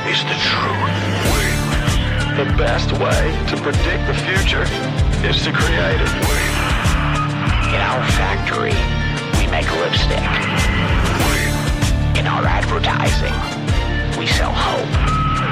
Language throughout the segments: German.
is the truth. The best way to predict the future is to create it. In our factory, we make lipstick. In our advertising, we sell hope.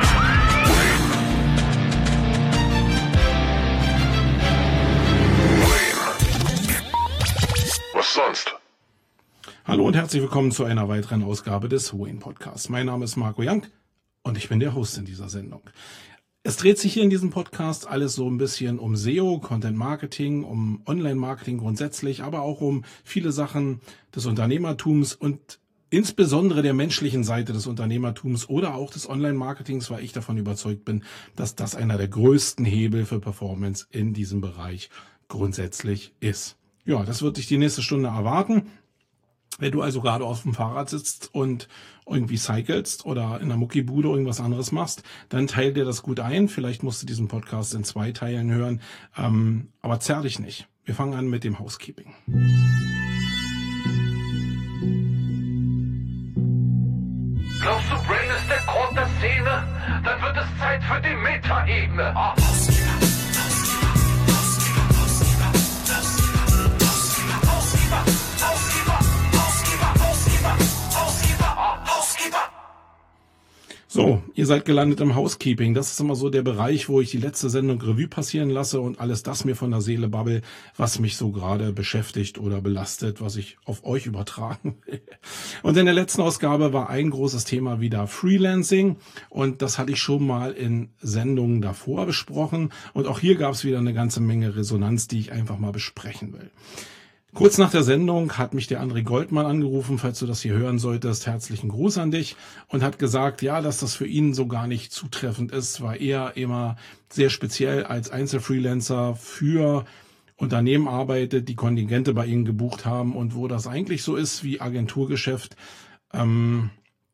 Was sonst? Hallo und herzlich willkommen zu einer weiteren Ausgabe des Wayne Podcasts. Mein Name ist Marco Young und ich bin der Host in dieser Sendung. Es dreht sich hier in diesem Podcast alles so ein bisschen um SEO, Content Marketing, um Online Marketing grundsätzlich, aber auch um viele Sachen des Unternehmertums und insbesondere der menschlichen Seite des Unternehmertums oder auch des Online Marketings, weil ich davon überzeugt bin, dass das einer der größten Hebel für Performance in diesem Bereich grundsätzlich ist. Ja, das wird dich die nächste Stunde erwarten. Wenn du also gerade auf dem Fahrrad sitzt und irgendwie cyclest oder in der Muckibude irgendwas anderes machst, dann teil dir das gut ein. Vielleicht musst du diesen Podcast in 2 Teilen hören, aber zerr dich nicht. Wir fangen an mit dem Housekeeping. Glaubst du, Brain ist der Grund der Szene? Dann wird es Zeit für die Metaebene. So, ihr seid gelandet im Housekeeping. Das ist immer so der Bereich, wo ich die letzte Sendung Revue passieren lasse und alles das mir von der Seele babbel, was mich so gerade beschäftigt oder belastet, was ich auf euch übertragen will. Und in der letzten Ausgabe war ein großes Thema wieder Freelancing und das hatte ich schon mal in Sendungen davor besprochen und auch hier gab es wieder eine ganze Menge Resonanz, die ich einfach mal besprechen will. Kurz nach der Sendung hat mich der André Goldmann angerufen, falls du das hier hören solltest, herzlichen Gruß an dich, und hat gesagt, ja, dass das für ihn so gar nicht zutreffend ist, weil er immer sehr speziell als Einzelfreelancer für Unternehmen arbeitet, die Kontingente bei ihnen gebucht haben und wo das eigentlich so ist wie Agenturgeschäft und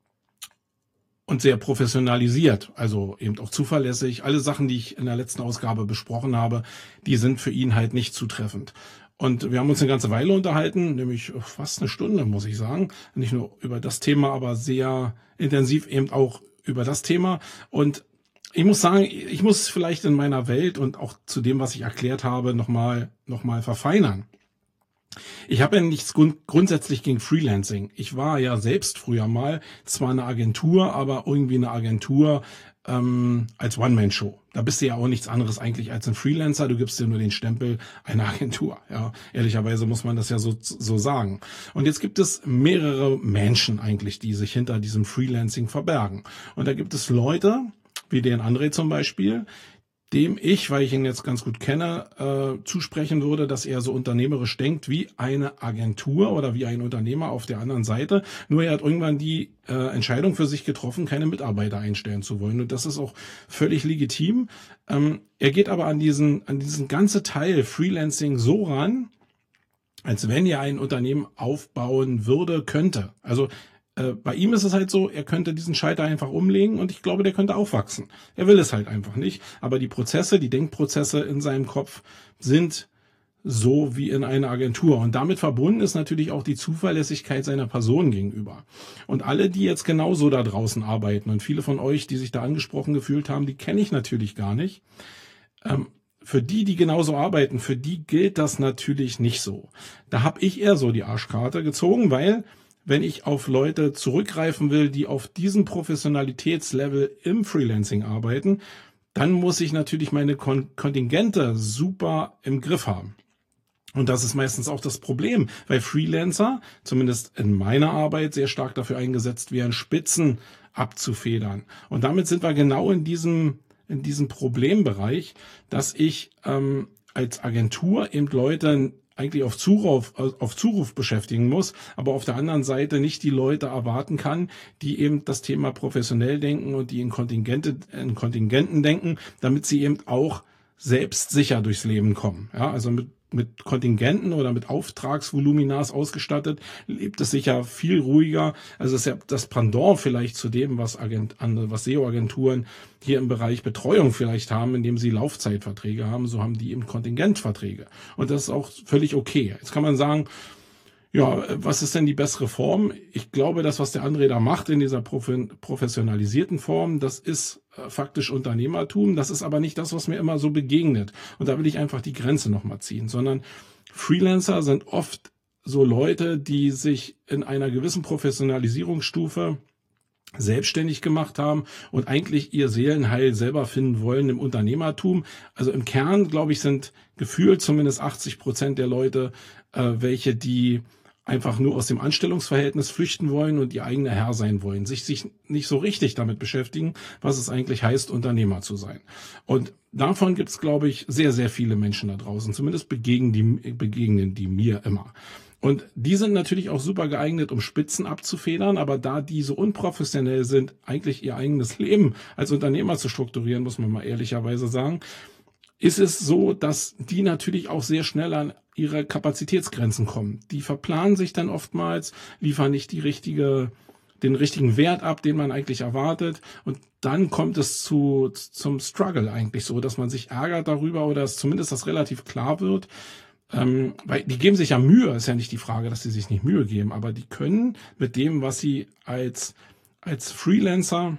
sehr professionalisiert, also eben auch zuverlässig. Alle Sachen, die ich in der letzten Ausgabe besprochen habe, die sind für ihn halt nicht zutreffend. Und wir haben uns eine ganze Weile unterhalten, nämlich fast eine Stunde, muss ich sagen. Nicht nur über das Thema, aber sehr intensiv eben auch über das Thema. Und ich muss sagen, ich muss vielleicht in meiner Welt und auch zu dem, was ich erklärt habe, nochmal verfeinern. Ich habe ja nichts grundsätzlich gegen Freelancing. Ich war ja selbst früher mal zwar eine Agentur, aber irgendwie eine Agentur als One-Man-Show. Da bist du ja auch nichts anderes eigentlich als ein Freelancer. Du gibst dir nur den Stempel einer Agentur. Ja, ehrlicherweise muss man das ja so sagen. Und jetzt gibt es mehrere Menschen eigentlich, die sich hinter diesem Freelancing verbergen. Und da gibt es Leute, wie den André zum Beispiel, dem ich, weil ich ihn jetzt ganz gut kenne, zusprechen würde, dass er so unternehmerisch denkt wie eine Agentur oder wie ein Unternehmer auf der anderen Seite. Nur er hat irgendwann die Entscheidung für sich getroffen, keine Mitarbeiter einstellen zu wollen. Und das ist auch völlig legitim. Er geht aber an diesen ganze Teil Freelancing so ran, als wenn er ein Unternehmen aufbauen könnte. Also bei ihm ist es halt so, er könnte diesen Schalter einfach umlegen und ich glaube, der könnte auch wachsen. Er will es halt einfach nicht. Aber die Prozesse, die Denkprozesse in seinem Kopf sind so wie in einer Agentur. Und damit verbunden ist natürlich auch die Zuverlässigkeit seiner Person gegenüber. Und alle, die jetzt genauso da draußen arbeiten und viele von euch, die sich da angesprochen gefühlt haben, die kenne ich natürlich gar nicht. Für die genauso arbeiten, für die gilt das natürlich nicht so. Da habe ich eher so die Arschkarte gezogen, weil wenn ich auf Leute zurückgreifen will, die auf diesem Professionalitätslevel im Freelancing arbeiten, dann muss ich natürlich meine Kontingente super im Griff haben. Und das ist meistens auch das Problem, weil Freelancer, zumindest in meiner Arbeit, sehr stark dafür eingesetzt werden, Spitzen abzufedern. Und damit sind wir genau in diesem Problembereich, dass ich als Agentur eben Leute eigentlich auf Zuruf beschäftigen muss, aber auf der anderen Seite nicht die Leute erwarten kann, die eben das Thema professionell denken und die in Kontingenten denken, damit sie eben auch selbstsicher durchs Leben kommen. Ja, also mit Kontingenten oder mit Auftragsvoluminas ausgestattet, lebt es sicher viel ruhiger. Also es ist ja das Pendant vielleicht zu dem, was SEO-Agenturen hier im Bereich Betreuung vielleicht haben, indem sie Laufzeitverträge haben. So haben die eben Kontingentverträge. Und das ist auch völlig okay. Jetzt kann man sagen, Ja, was ist denn die bessere Form? Ich glaube, das, was der André da macht in dieser professionalisierten Form, das ist faktisch Unternehmertum. Das ist aber nicht das, was mir immer so begegnet. Und da will ich einfach die Grenze nochmal ziehen, sondern Freelancer sind oft so Leute, die sich in einer gewissen Professionalisierungsstufe selbstständig gemacht haben und eigentlich ihr Seelenheil selber finden wollen im Unternehmertum. Also im Kern, glaube ich, sind gefühlt zumindest 80% der Leute, welche die einfach nur aus dem Anstellungsverhältnis flüchten wollen und ihr eigener Herr sein wollen, sich nicht so richtig damit beschäftigen, was es eigentlich heißt, Unternehmer zu sein. Und davon gibt es, glaube ich, sehr, sehr viele Menschen da draußen. Zumindest begegnen die mir immer. Und die sind natürlich auch super geeignet, um Spitzen abzufedern, aber da die so unprofessionell sind, eigentlich ihr eigenes Leben als Unternehmer zu strukturieren, muss man mal ehrlicherweise sagen, ist es so, dass die natürlich auch sehr schnell an ihre Kapazitätsgrenzen kommen. Die verplanen sich dann oftmals, liefern nicht den richtigen Wert ab, den man eigentlich erwartet. Und dann kommt es zum Struggle eigentlich so, dass man sich ärgert darüber oder dass zumindest das relativ klar wird. Weil die geben sich ja Mühe, ist ja nicht die Frage, dass sie sich nicht Mühe geben, aber die können mit dem, was sie als Freelancer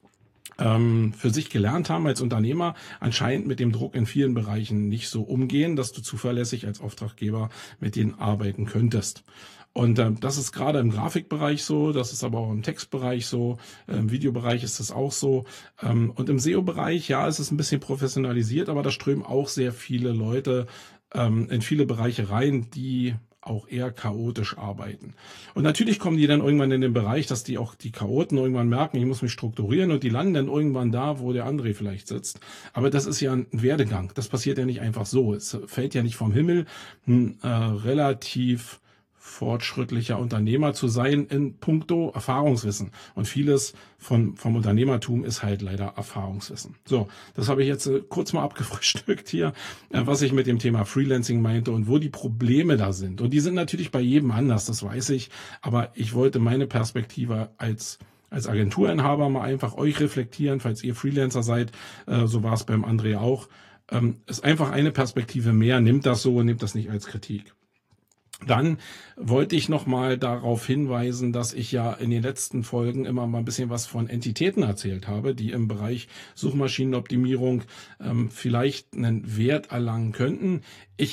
für sich gelernt haben als Unternehmer, anscheinend mit dem Druck in vielen Bereichen nicht so umgehen, dass du zuverlässig als Auftraggeber mit denen arbeiten könntest. Und das ist gerade im Grafikbereich so, das ist aber auch im Textbereich so, im Videobereich ist es auch so. Und im SEO-Bereich, ja, ist es ein bisschen professionalisiert, aber da strömen auch sehr viele Leute in viele Bereiche rein, die auch eher chaotisch arbeiten. Und natürlich kommen die dann irgendwann in den Bereich, dass die Chaoten irgendwann merken, ich muss mich strukturieren und die landen dann irgendwann da, wo der André vielleicht sitzt. Aber das ist ja ein Werdegang. Das passiert ja nicht einfach so. Es fällt ja nicht vom Himmel, ein relativ fortschrittlicher Unternehmer zu sein in puncto Erfahrungswissen. Und vieles vom Unternehmertum ist halt leider Erfahrungswissen. So, das habe ich jetzt kurz mal abgefrühstückt hier, was ich mit dem Thema Freelancing meinte und wo die Probleme da sind. Und die sind natürlich bei jedem anders, das weiß ich. Aber ich wollte meine Perspektive als Agenturinhaber mal einfach euch reflektieren, falls ihr Freelancer seid. So war es beim André auch. Ist einfach eine Perspektive mehr. Nehmt das so und nehmt das nicht als Kritik. Dann wollte ich nochmal darauf hinweisen, dass ich ja in den letzten Folgen immer mal ein bisschen was von Entitäten erzählt habe, die im Bereich Suchmaschinenoptimierung vielleicht einen Wert erlangen könnten. Ich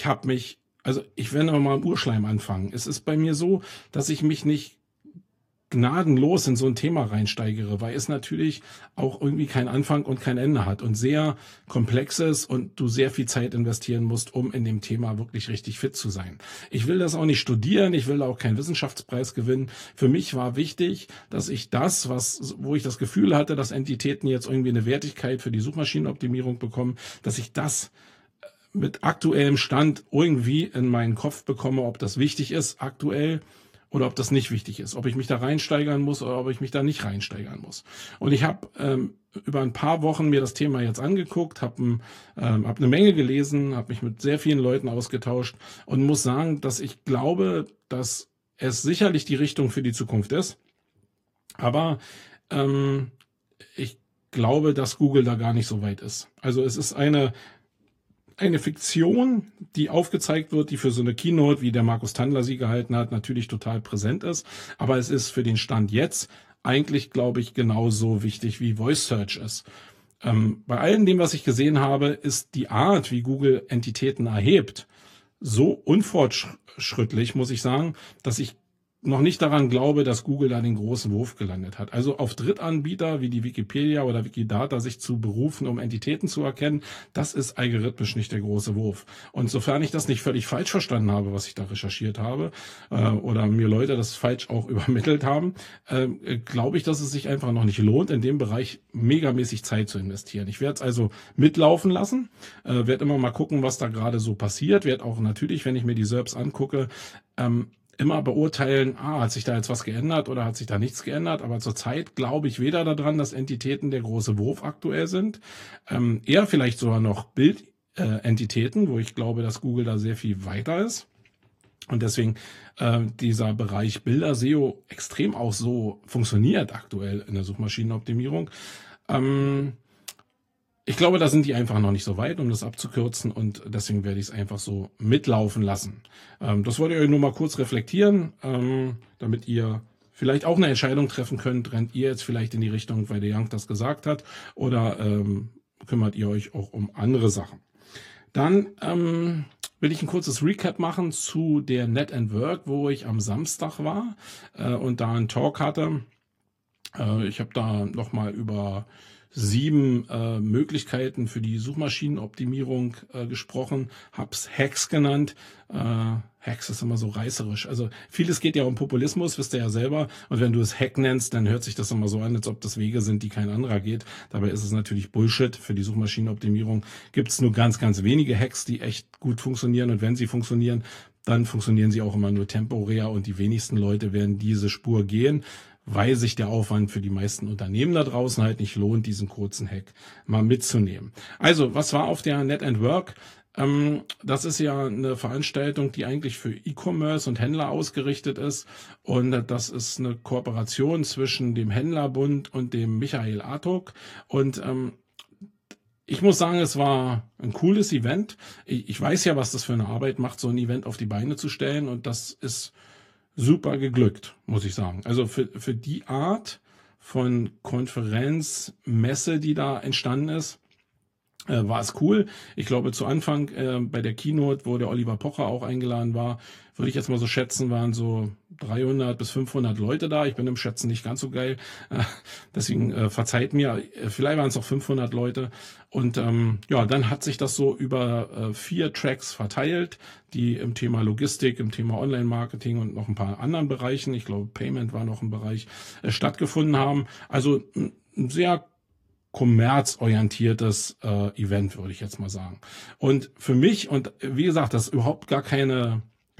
werde noch mal im Urschleim anfangen. Es ist bei mir so, dass ich mich nicht gnadenlos in so ein Thema reinsteigere, weil es natürlich auch irgendwie keinen Anfang und kein Ende hat und sehr komplex ist und du sehr viel Zeit investieren musst, um in dem Thema wirklich richtig fit zu sein. Ich will das auch nicht studieren, ich will auch keinen Wissenschaftspreis gewinnen. Für mich war wichtig, dass ich das, wo ich das Gefühl hatte, dass Entitäten jetzt irgendwie eine Wertigkeit für die Suchmaschinenoptimierung bekommen, dass ich das mit aktuellem Stand irgendwie in meinen Kopf bekomme, ob das wichtig ist aktuell oder ob das nicht wichtig ist, ob ich mich da reinsteigern muss oder ob ich mich da nicht reinsteigern muss. Und ich habe über ein paar Wochen mir das Thema jetzt angeguckt, habe eine Menge gelesen, habe mich mit sehr vielen Leuten ausgetauscht und muss sagen, dass ich glaube, dass es sicherlich die Richtung für die Zukunft ist. Aber ich glaube, dass Google da gar nicht so weit ist. Also es ist eine Fiktion, die aufgezeigt wird, die für so eine Keynote, wie der Markus Tandler sie gehalten hat, natürlich total präsent ist. Aber es ist für den Stand jetzt eigentlich, glaube ich, genauso wichtig wie Voice Search ist. Bei allem dem, was ich gesehen habe, ist die Art, wie Google Entitäten erhebt, so unfortschrittlich, muss ich sagen, dass ich noch nicht daran glaube, dass Google da den großen Wurf gelandet hat. Also auf Drittanbieter wie die Wikipedia oder Wikidata sich zu berufen, um Entitäten zu erkennen, das ist algorithmisch nicht der große Wurf. Und sofern ich das nicht völlig falsch verstanden habe, was ich da recherchiert habe, oder mir Leute das falsch auch übermittelt haben, glaube ich, dass es sich einfach noch nicht lohnt, in dem Bereich megamäßig Zeit zu investieren. Ich werde es also mitlaufen lassen, werde immer mal gucken, was da gerade so passiert, werde auch natürlich, wenn ich mir die SERPs angucke, immer beurteilen, hat sich da jetzt was geändert oder hat sich da nichts geändert. Aber zurzeit glaube ich weder daran, dass Entitäten der große Wurf aktuell sind. Eher vielleicht sogar noch Bildentitäten, wo ich glaube, dass Google da sehr viel weiter ist. Und deswegen dieser Bereich Bilder-SEO extrem auch so funktioniert aktuell in der Suchmaschinenoptimierung. ich glaube, da sind die einfach noch nicht so weit, um das abzukürzen, und deswegen werde ich es einfach so mitlaufen lassen. Das wollte ich euch nur mal kurz reflektieren, damit ihr vielleicht auch eine Entscheidung treffen könnt. Rennt ihr jetzt vielleicht in die Richtung, weil der Young das gesagt hat, oder kümmert ihr euch auch um andere Sachen? Dann will ich ein kurzes Recap machen zu der Net & Work, wo ich am Samstag war und da einen Talk hatte. Ich habe da nochmal über 7 Möglichkeiten für die Suchmaschinenoptimierung gesprochen, hab's Hacks genannt. Hacks ist immer so reißerisch. Also vieles geht ja um Populismus, wisst ihr ja selber. Und wenn du es Hack nennst, dann hört sich das immer so an, als ob das Wege sind, die kein anderer geht. Dabei ist es natürlich Bullshit. Für die Suchmaschinenoptimierung gibt es nur ganz, ganz wenige Hacks, die echt gut funktionieren. Und wenn sie funktionieren, dann funktionieren sie auch immer nur temporär. Und die wenigsten Leute werden diese Spur gehen, weil sich der Aufwand für die meisten Unternehmen da draußen halt nicht lohnt, diesen kurzen Hack mal mitzunehmen. Also, was war auf der Net & Work? Das ist ja eine Veranstaltung, die eigentlich für E-Commerce und Händler ausgerichtet ist. Und das ist eine Kooperation zwischen dem Händlerbund und dem Michael Artuk. Und ich muss sagen, es war ein cooles Event. Ich weiß ja, was das für eine Arbeit macht, so ein Event auf die Beine zu stellen. Und das ist super geglückt, muss ich sagen. Also für die Art von Konferenz, Messe, die da entstanden ist, war es cool. Ich glaube, zu Anfang bei der Keynote, wo der Oliver Pocher auch eingeladen war, würde ich jetzt mal so schätzen, waren so 300 bis 500 Leute da. Ich bin im Schätzen nicht ganz so geil. Deswegen verzeiht mir, vielleicht waren es auch 500 Leute. Und ja, dann hat sich das so über 4 Tracks verteilt, die im Thema Logistik, im Thema Online-Marketing und noch ein paar anderen Bereichen, ich glaube Payment war noch ein Bereich, stattgefunden haben. Also ein sehr kommerzorientiertes Event, würde ich jetzt mal sagen. Und für mich, und wie gesagt, das ist überhaupt gar keine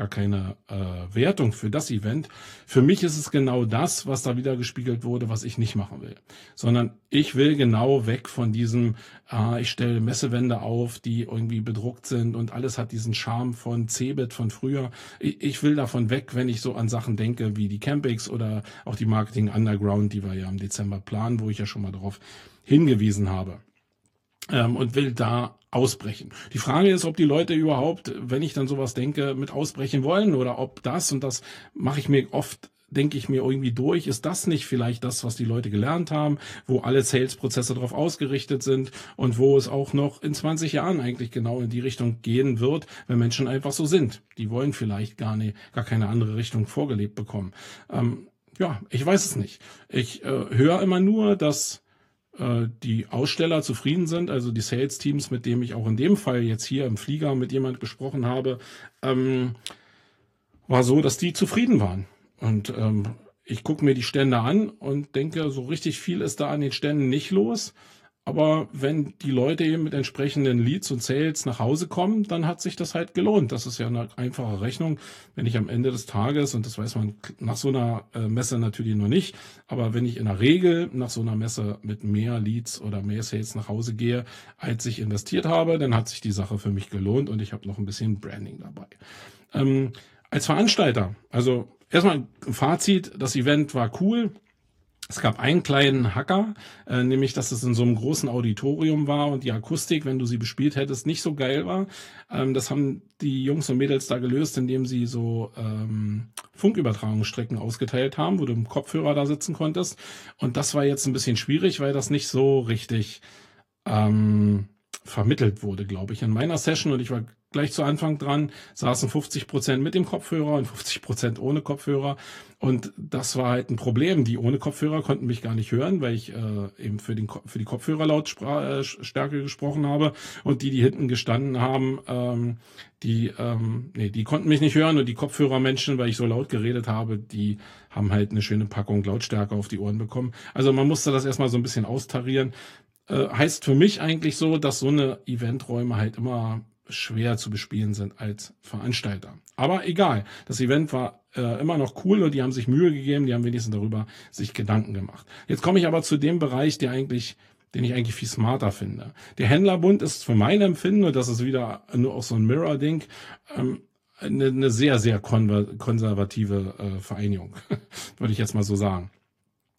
Wertung für das Event. Für mich ist es genau das, was da wieder gespiegelt wurde, was ich nicht machen will. Sondern ich will genau weg von diesem, ich stelle Messewände auf, die irgendwie bedruckt sind und alles hat diesen Charme von Cebit von früher. Ich will davon weg, wenn ich so an Sachen denke wie die Campix oder auch die Marketing Underground, die wir ja im Dezember planen, wo ich ja schon mal darauf hingewiesen habe. Und will da ausbrechen. Die Frage ist, ob die Leute überhaupt, wenn ich dann sowas denke, mit ausbrechen wollen oder ob das, und das mache ich mir oft, denke ich mir irgendwie durch, ist das nicht vielleicht das, was die Leute gelernt haben, wo alle Sales-Prozesse darauf ausgerichtet sind und wo es auch noch in 20 Jahren eigentlich genau in die Richtung gehen wird, wenn Menschen einfach so sind. Die wollen vielleicht gar keine andere Richtung vorgelebt bekommen. Ja, ich weiß es nicht. Ich höre immer nur, dass die Aussteller zufrieden sind, also die Sales-Teams, mit denen ich auch in dem Fall jetzt hier im Flieger mit jemand gesprochen habe, war so, dass die zufrieden waren. Und ich gucke mir die Stände an und denke, so richtig viel ist da an den Ständen nicht los. Aber wenn die Leute eben mit entsprechenden Leads und Sales nach Hause kommen, dann hat sich das halt gelohnt. Das ist ja eine einfache Rechnung. Wenn ich am Ende des Tages, und das weiß man nach so einer Messe natürlich noch nicht, aber wenn ich in der Regel nach so einer Messe mit mehr Leads oder mehr Sales nach Hause gehe, als ich investiert habe, dann hat sich die Sache für mich gelohnt und ich habe noch ein bisschen Branding dabei. Als Veranstalter, also erstmal ein Fazit, das Event war cool. Es gab einen kleinen Hacker, nämlich, dass es in so einem großen Auditorium war und die Akustik, wenn du sie bespielt hättest, nicht so geil war. Das haben die Jungs und Mädels da gelöst, indem sie so Funkübertragungsstrecken ausgeteilt haben, wo du im Kopfhörer da sitzen konntest. Und das war jetzt ein bisschen schwierig, weil das nicht so richtig vermittelt wurde, glaube ich. In meiner Session, und ich war gleich zu Anfang dran, saßen 50% mit dem Kopfhörer und 50% ohne Kopfhörer. Und das war halt ein Problem. Die ohne Kopfhörer konnten mich gar nicht hören, weil ich eben für die Kopfhörerlautstärke gesprochen habe. Und die hinten gestanden haben, die konnten mich nicht hören. Und die Kopfhörermenschen, weil ich so laut geredet habe, die haben halt eine schöne Packung Lautstärke auf die Ohren bekommen. Also man musste das erstmal so ein bisschen austarieren. Heißt für mich eigentlich so, dass so eine Eventräume halt immer schwer zu bespielen sind als Veranstalter. Aber egal, das Event war immer noch cool und die haben sich Mühe gegeben, die haben wenigstens darüber sich Gedanken gemacht. Jetzt komme ich aber zu dem Bereich, den ich eigentlich viel smarter finde. Der Händlerbund ist für mein Empfinden, und das ist wieder nur auch so ein Mirror-Ding, eine sehr, sehr konservative Vereinigung, würde ich jetzt mal so sagen.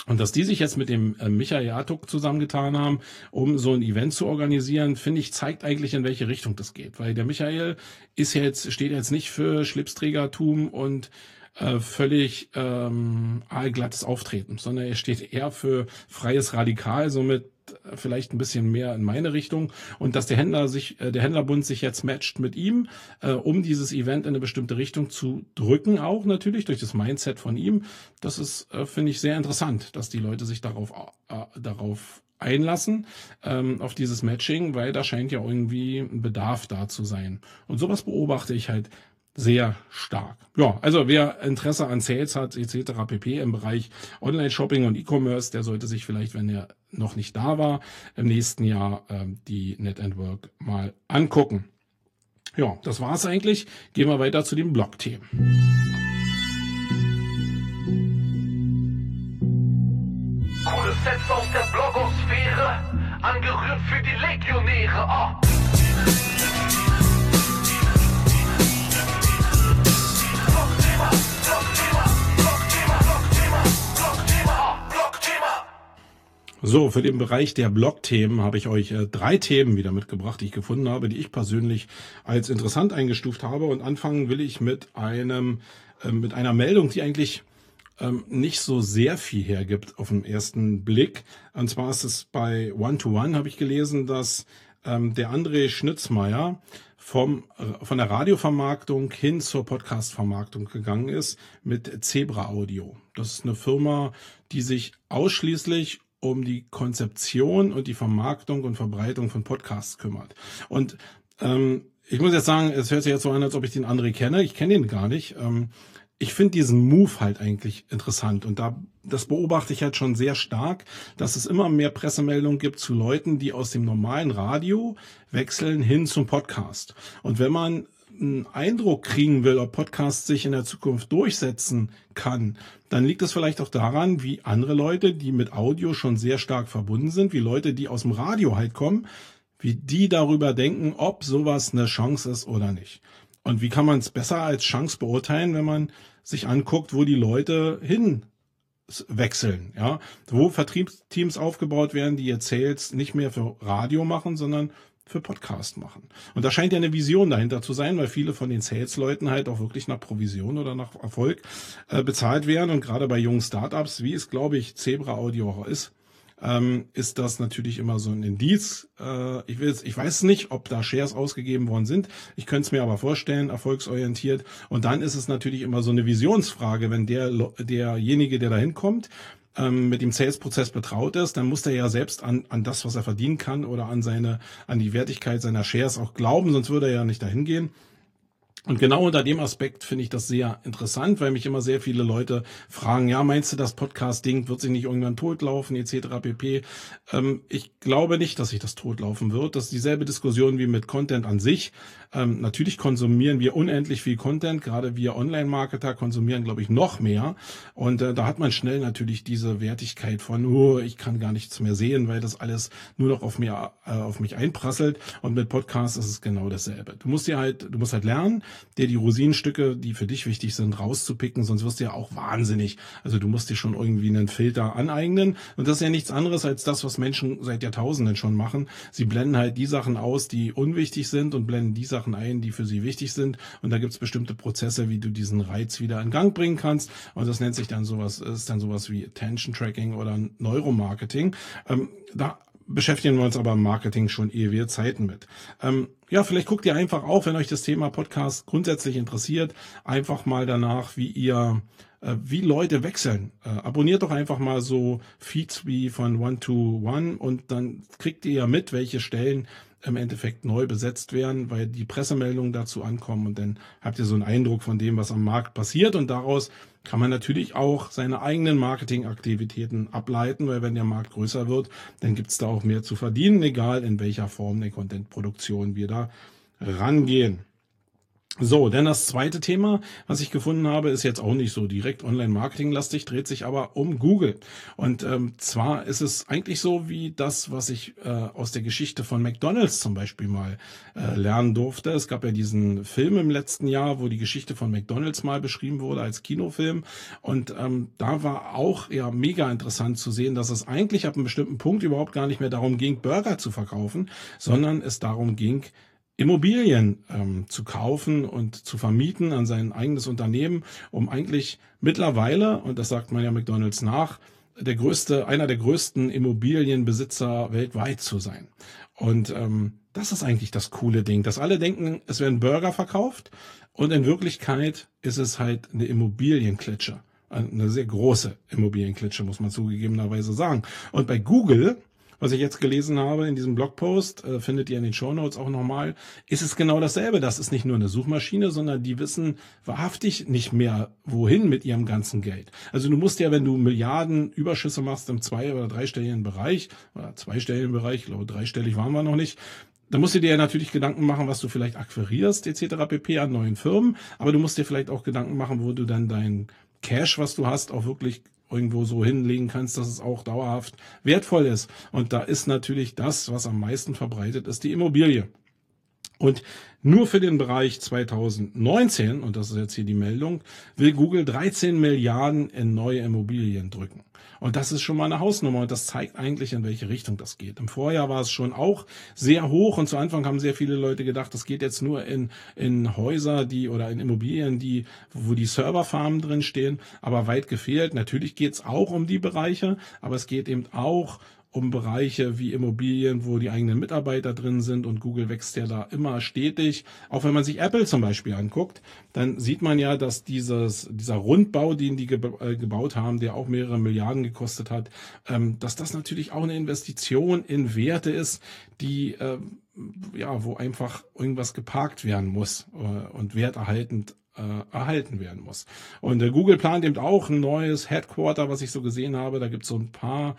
Und dass die sich jetzt mit dem Michael Artuk zusammengetan haben, um so ein Event zu organisieren, finde ich, zeigt eigentlich, in welche Richtung das geht. Weil der Michael steht jetzt nicht für Schlipsträgertum und völlig aalglattes Auftreten, sondern er steht eher für freies Radikal, somit vielleicht ein bisschen mehr in meine Richtung, und dass der Händlerbund sich jetzt matcht mit ihm, um dieses Event in eine bestimmte Richtung zu drücken, auch natürlich durch das Mindset von ihm. Das ist, finde ich, sehr interessant, dass die Leute sich darauf einlassen, auf dieses Matching, weil da scheint ja irgendwie ein Bedarf da zu sein. Und sowas beobachte ich halt sehr stark. Ja, also wer Interesse an Sales hat, etc. pp. Im Bereich Online-Shopping und E-Commerce, der sollte sich vielleicht, wenn er noch nicht da war, im nächsten Jahr die Net & Work mal angucken. Ja, das war's eigentlich. Gehen wir weiter zu den Blog-Themen. Coole Sets aus der Blogosphäre, angerührt für die Legionäre. Oh. So, für den Bereich der Blog-Themen habe ich euch 3 Themen wieder mitgebracht, die ich gefunden habe, die ich persönlich als interessant eingestuft habe. Und anfangen will ich mit einer Meldung, die eigentlich nicht so sehr viel hergibt auf den ersten Blick. Und zwar ist es bei One-to-One, habe ich gelesen, dass der André Schnitzmeier von der Radiovermarktung hin zur Podcast-Vermarktung gegangen ist mit Zebra Audio. Das ist eine Firma, die sich ausschließlich um die Konzeption und die Vermarktung und Verbreitung von Podcasts kümmert. Und ich muss jetzt sagen, es hört sich jetzt so an, als ob ich den André kenne. Ich kenne ihn gar nicht. Ich finde diesen Move halt eigentlich interessant, und das beobachte ich halt schon sehr stark, dass es immer mehr Pressemeldungen gibt zu Leuten, die aus dem normalen Radio wechseln hin zum Podcast. Und wenn man einen Eindruck kriegen will, ob Podcast sich in der Zukunft durchsetzen kann, dann liegt es vielleicht auch daran, wie andere Leute, die mit Audio schon sehr stark verbunden sind, wie Leute, die aus dem Radio halt kommen, wie die darüber denken, ob sowas eine Chance ist oder nicht. Und wie kann man es besser als Chance beurteilen, wenn man sich anguckt, wo die Leute hin wechseln, ja, wo Vertriebsteams aufgebaut werden, die jetzt Sales nicht mehr für Radio machen, sondern für Podcast machen. Und da scheint ja eine Vision dahinter zu sein, weil viele von den Sales-Leuten halt auch wirklich nach Provision oder nach Erfolg bezahlt werden. Und gerade bei jungen Startups, wie es, glaube ich, Zebra Audio auch ist das natürlich immer so ein Indiz. Ich weiß nicht, ob da Shares ausgegeben worden sind. Ich könnte es mir aber vorstellen, erfolgsorientiert. Und dann ist es natürlich immer so eine Visionsfrage, wenn derjenige, der da hinkommt, mit dem Sales-Prozess betraut ist, dann muss der ja selbst an das, was er verdienen kann, oder an die Wertigkeit seiner Shares auch glauben, sonst würde er ja nicht dahin gehen. Und genau unter dem Aspekt finde ich das sehr interessant, weil mich immer sehr viele Leute fragen, ja, meinst du, das Podcast-Ding wird sich nicht irgendwann totlaufen, etc. pp. Ich glaube nicht, dass sich das totlaufen wird. Das ist dieselbe Diskussion wie mit Content an sich. Natürlich konsumieren wir unendlich viel Content, gerade wir Online-Marketer konsumieren, glaube ich, noch mehr. Und da hat man schnell natürlich diese Wertigkeit von, ich kann gar nichts mehr sehen, weil das alles nur noch auf mich einprasselt. Und mit Podcasts ist es genau dasselbe. Du musst halt lernen, dir die Rosinenstücke, die für dich wichtig sind, rauszupicken, sonst wirst du ja auch wahnsinnig. Also du musst dir schon irgendwie einen Filter aneignen. Und das ist ja nichts anderes als das, was Menschen seit Jahrtausenden schon machen. Sie blenden halt die Sachen aus, die unwichtig sind, und blenden die Sachen ein, die für sie wichtig sind. Und da gibt es bestimmte Prozesse, wie du diesen Reiz wieder in Gang bringen kannst. Und das nennt sich dann sowas wie Attention Tracking oder Neuromarketing. Da beschäftigen wir uns aber im Marketing schon ewige Zeiten mit. Vielleicht guckt ihr einfach auch, wenn euch das Thema Podcast grundsätzlich interessiert, einfach mal danach, wie Leute wechseln. Abonniert doch einfach mal so Feeds wie von One-to-One, und dann kriegt ihr ja mit, welche Stellen im Endeffekt neu besetzt werden, weil die Pressemeldungen dazu ankommen, und dann habt ihr so einen Eindruck von dem, was am Markt passiert, und daraus kann man natürlich auch seine eigenen Marketingaktivitäten ableiten, weil wenn der Markt größer wird, dann gibt es da auch mehr zu verdienen, egal in welcher Form der Contentproduktion wir da rangehen. So, denn das zweite Thema, was ich gefunden habe, ist jetzt auch nicht so direkt Online-Marketing-lastig, dreht sich aber um Google. Und zwar ist es eigentlich so wie das, was ich aus der Geschichte von McDonald's zum Beispiel mal lernen durfte. Es gab ja diesen Film im letzten Jahr, wo die Geschichte von McDonald's mal beschrieben wurde als Kinofilm. Und da war auch ja mega interessant zu sehen, dass es eigentlich ab einem bestimmten Punkt überhaupt gar nicht mehr darum ging, Burger zu verkaufen, sondern es darum ging, Immobilien zu kaufen und zu vermieten an sein eigenes Unternehmen, um eigentlich mittlerweile, und das sagt man ja McDonald's nach, einer der größten Immobilienbesitzer weltweit zu sein. Und das ist eigentlich das coole Ding, dass alle denken, es werden Burger verkauft und in Wirklichkeit ist es halt eine Immobilienklitsche. Eine sehr große Immobilienklitsche, muss man zugegebenerweise sagen. Und bei Google, was ich jetzt gelesen habe in diesem Blogpost, findet ihr in den Shownotes auch nochmal, ist es genau dasselbe. Das ist nicht nur eine Suchmaschine, sondern die wissen wahrhaftig nicht mehr, wohin mit ihrem ganzen Geld. Also du musst ja, wenn du Milliarden Überschüsse machst im 2- oder 3-stelligen Bereich, oder 2-stelligen Bereich, ich glaube 3-stellig waren wir noch nicht, da musst du dir ja natürlich Gedanken machen, was du vielleicht akquirierst etc. pp. An neuen Firmen, aber du musst dir vielleicht auch Gedanken machen, wo du dann dein Cash, was du hast, auch wirklich irgendwo so hinlegen kannst, dass es auch dauerhaft wertvoll ist. Und da ist natürlich das, was am meisten verbreitet ist, die Immobilie. Und nur für den Bereich 2019, und das ist jetzt hier die Meldung, will Google 13 Milliarden in neue Immobilien drücken. Und das ist schon mal eine Hausnummer und das zeigt eigentlich, in welche Richtung das geht. Im Vorjahr war es schon auch sehr hoch und zu Anfang haben sehr viele Leute gedacht, das geht jetzt nur in Häuser, oder in Immobilien, wo die Serverfarmen drin stehen, aber weit gefehlt. Natürlich geht es auch um die Bereiche, aber es geht eben auch um Bereiche wie Immobilien, wo die eigenen Mitarbeiter drin sind und Google wächst ja da immer stetig. Auch wenn man sich Apple zum Beispiel anguckt, dann sieht man ja, dass dieser Rundbau, den die gebaut haben, der auch mehrere Milliarden gekostet hat, dass das natürlich auch eine Investition in Werte ist, die wo einfach irgendwas geparkt werden muss und werterhaltend erhalten werden muss. Und Google plant eben auch ein neues Headquarter, was ich so gesehen habe. Da gibt es so ein paar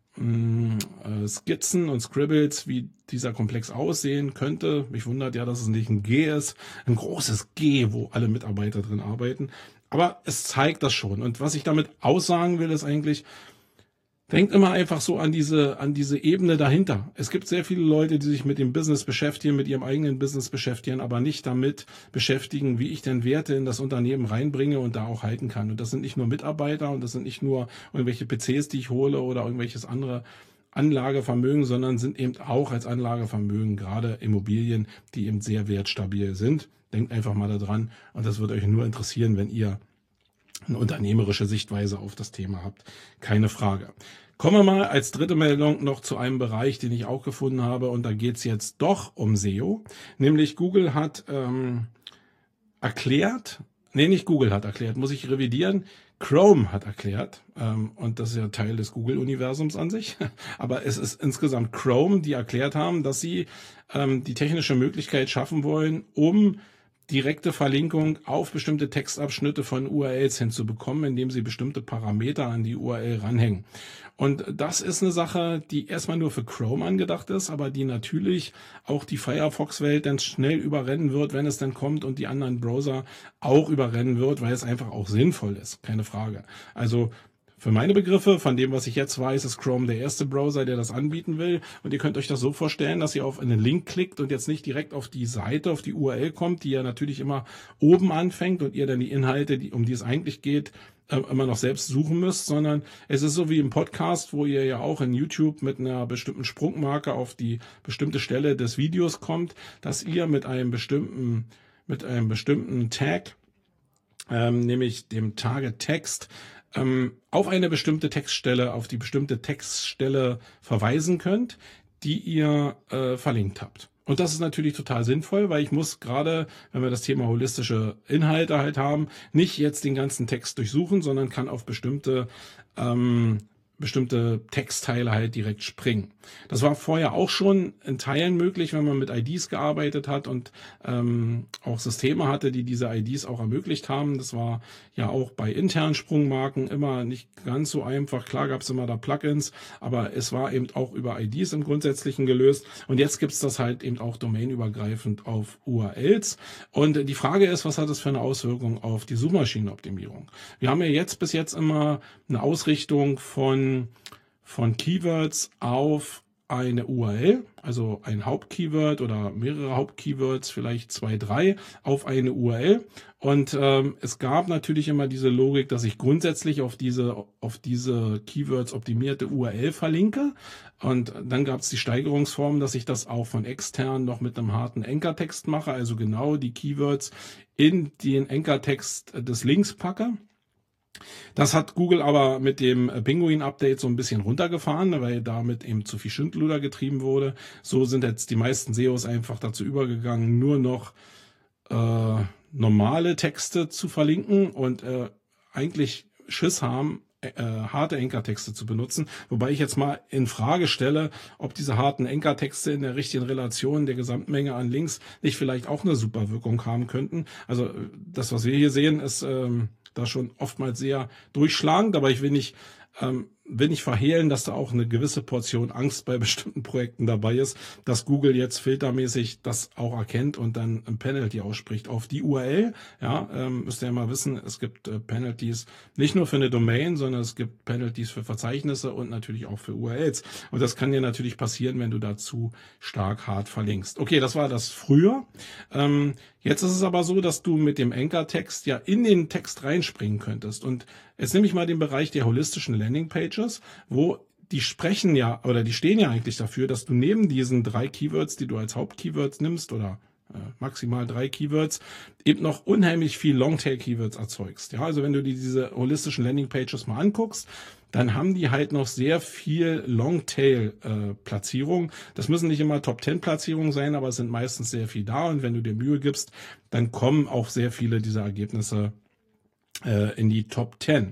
Skizzen und Scribbles, wie dieser Komplex aussehen könnte. Mich wundert ja, dass es nicht ein G ist, ein großes G, wo alle Mitarbeiter drin arbeiten. Aber es zeigt das schon. Und was ich damit aussagen will, ist eigentlich, denkt immer einfach so an diese Ebene dahinter. Es gibt sehr viele Leute, die sich mit dem Business beschäftigen, mit ihrem eigenen Business beschäftigen, aber nicht damit beschäftigen, wie ich denn Werte in das Unternehmen reinbringe und da auch halten kann. Und das sind nicht nur Mitarbeiter und das sind nicht nur irgendwelche PCs, die ich hole oder irgendwelches andere Anlagevermögen, sondern sind eben auch als Anlagevermögen gerade Immobilien, die eben sehr wertstabil sind. Denkt einfach mal daran und das wird euch nur interessieren, wenn ihr eine unternehmerische Sichtweise auf das Thema habt. Keine Frage. Kommen wir mal als dritte Meldung noch zu einem Bereich, den ich auch gefunden habe. Und da geht es jetzt doch um SEO. Nämlich Google hat muss ich revidieren. Chrome hat erklärt, und das ist ja Teil des Google-Universums an sich, aber es ist insgesamt Chrome, die erklärt haben, dass sie die technische Möglichkeit schaffen wollen, um direkte Verlinkung auf bestimmte Textabschnitte von URLs hinzubekommen, indem sie bestimmte Parameter an die URL ranhängen. Und das ist eine Sache, die erstmal nur für Chrome angedacht ist, aber die natürlich auch die Firefox-Welt dann schnell überrennen wird, wenn es dann kommt und die anderen Browser auch überrennen wird, weil es einfach auch sinnvoll ist, keine Frage. Also für meine Begriffe, von dem, was ich jetzt weiß, ist Chrome der erste Browser, der das anbieten will. Und ihr könnt euch das so vorstellen, dass ihr auf einen Link klickt und jetzt nicht direkt auf die Seite, auf die URL kommt, die ja natürlich immer oben anfängt und ihr dann die Inhalte, um die es eigentlich geht, immer noch selbst suchen müsst, sondern es ist so wie im Podcast, wo ihr ja auch in YouTube mit einer bestimmten Sprungmarke auf die bestimmte Stelle des Videos kommt, dass ihr mit einem bestimmten Tag, nämlich dem Target Text, auf eine bestimmte Textstelle, auf die bestimmte Textstelle verweisen könnt, die ihr verlinkt habt. Und das ist natürlich total sinnvoll, weil ich muss gerade, wenn wir das Thema holistische Inhalte halt haben, nicht jetzt den ganzen Text durchsuchen, sondern kann auf bestimmte bestimmte Textteile halt direkt springen. Das war vorher auch schon in Teilen möglich, wenn man mit IDs gearbeitet hat und auch Systeme hatte, die diese IDs auch ermöglicht haben. Das war ja auch bei internen Sprungmarken immer nicht ganz so einfach. Klar gab es immer da Plugins, aber es war eben auch über IDs im Grundsätzlichen gelöst. Und jetzt gibt es das halt eben auch domainübergreifend auf URLs. Und die Frage ist, was hat das für eine Auswirkung auf die Suchmaschinenoptimierung? Wir haben ja bis jetzt immer eine Ausrichtung von Keywords auf eine URL, also ein Hauptkeyword oder mehrere Hauptkeywords, vielleicht 2, 3 auf eine URL. Und es gab natürlich immer diese Logik, dass ich grundsätzlich auf diese Keywords optimierte URL verlinke. Und dann gab es die Steigerungsform, dass ich das auch von extern noch mit einem harten Anchor-Text mache, also genau die Keywords in den Anchor-Text des Links packe. Das hat Google aber mit dem Penguin-Update so ein bisschen runtergefahren, weil damit eben zu viel Schindluder getrieben wurde. So sind jetzt die meisten SEOs einfach dazu übergegangen, nur noch normale Texte zu verlinken und eigentlich Schiss haben, harte Anchor-Texte zu benutzen. Wobei ich jetzt mal in Frage stelle, ob diese harten Anchor-Texte in der richtigen Relation der Gesamtmenge an Links nicht vielleicht auch eine super Wirkung haben könnten. Also das, was wir hier sehen, ist da schon oftmals sehr durchschlagend, aber ich will nicht verhehlen, dass da auch eine gewisse Portion Angst bei bestimmten Projekten dabei ist, dass Google jetzt filtermäßig das auch erkennt und dann ein Penalty ausspricht auf die URL. Ja, müsst ihr ja mal wissen, es gibt Penalties nicht nur für eine Domain, sondern es gibt Penalties für Verzeichnisse und natürlich auch für URLs. Und das kann dir natürlich passieren, wenn du dazu stark hart verlinkst. Okay, das war das früher. Jetzt ist es aber so, dass du mit dem Anchor-Text ja in den Text reinspringen könntest. Und jetzt nehme ich mal den Bereich der holistischen Landingpages, wo die sprechen ja, oder die stehen ja eigentlich dafür, dass du neben diesen 3 Keywords, die du als Hauptkeywords nimmst, oder maximal 3 Keywords, eben noch unheimlich viel Longtail-Keywords erzeugst. Ja, also wenn du dir diese holistischen Landingpages mal anguckst, dann haben die halt noch sehr viel Longtail-Platzierung. Das müssen nicht immer Top-10-Platzierungen sein, aber es sind meistens sehr viel da. Und wenn du dir Mühe gibst, dann kommen auch sehr viele dieser Ergebnisse in die Top 10.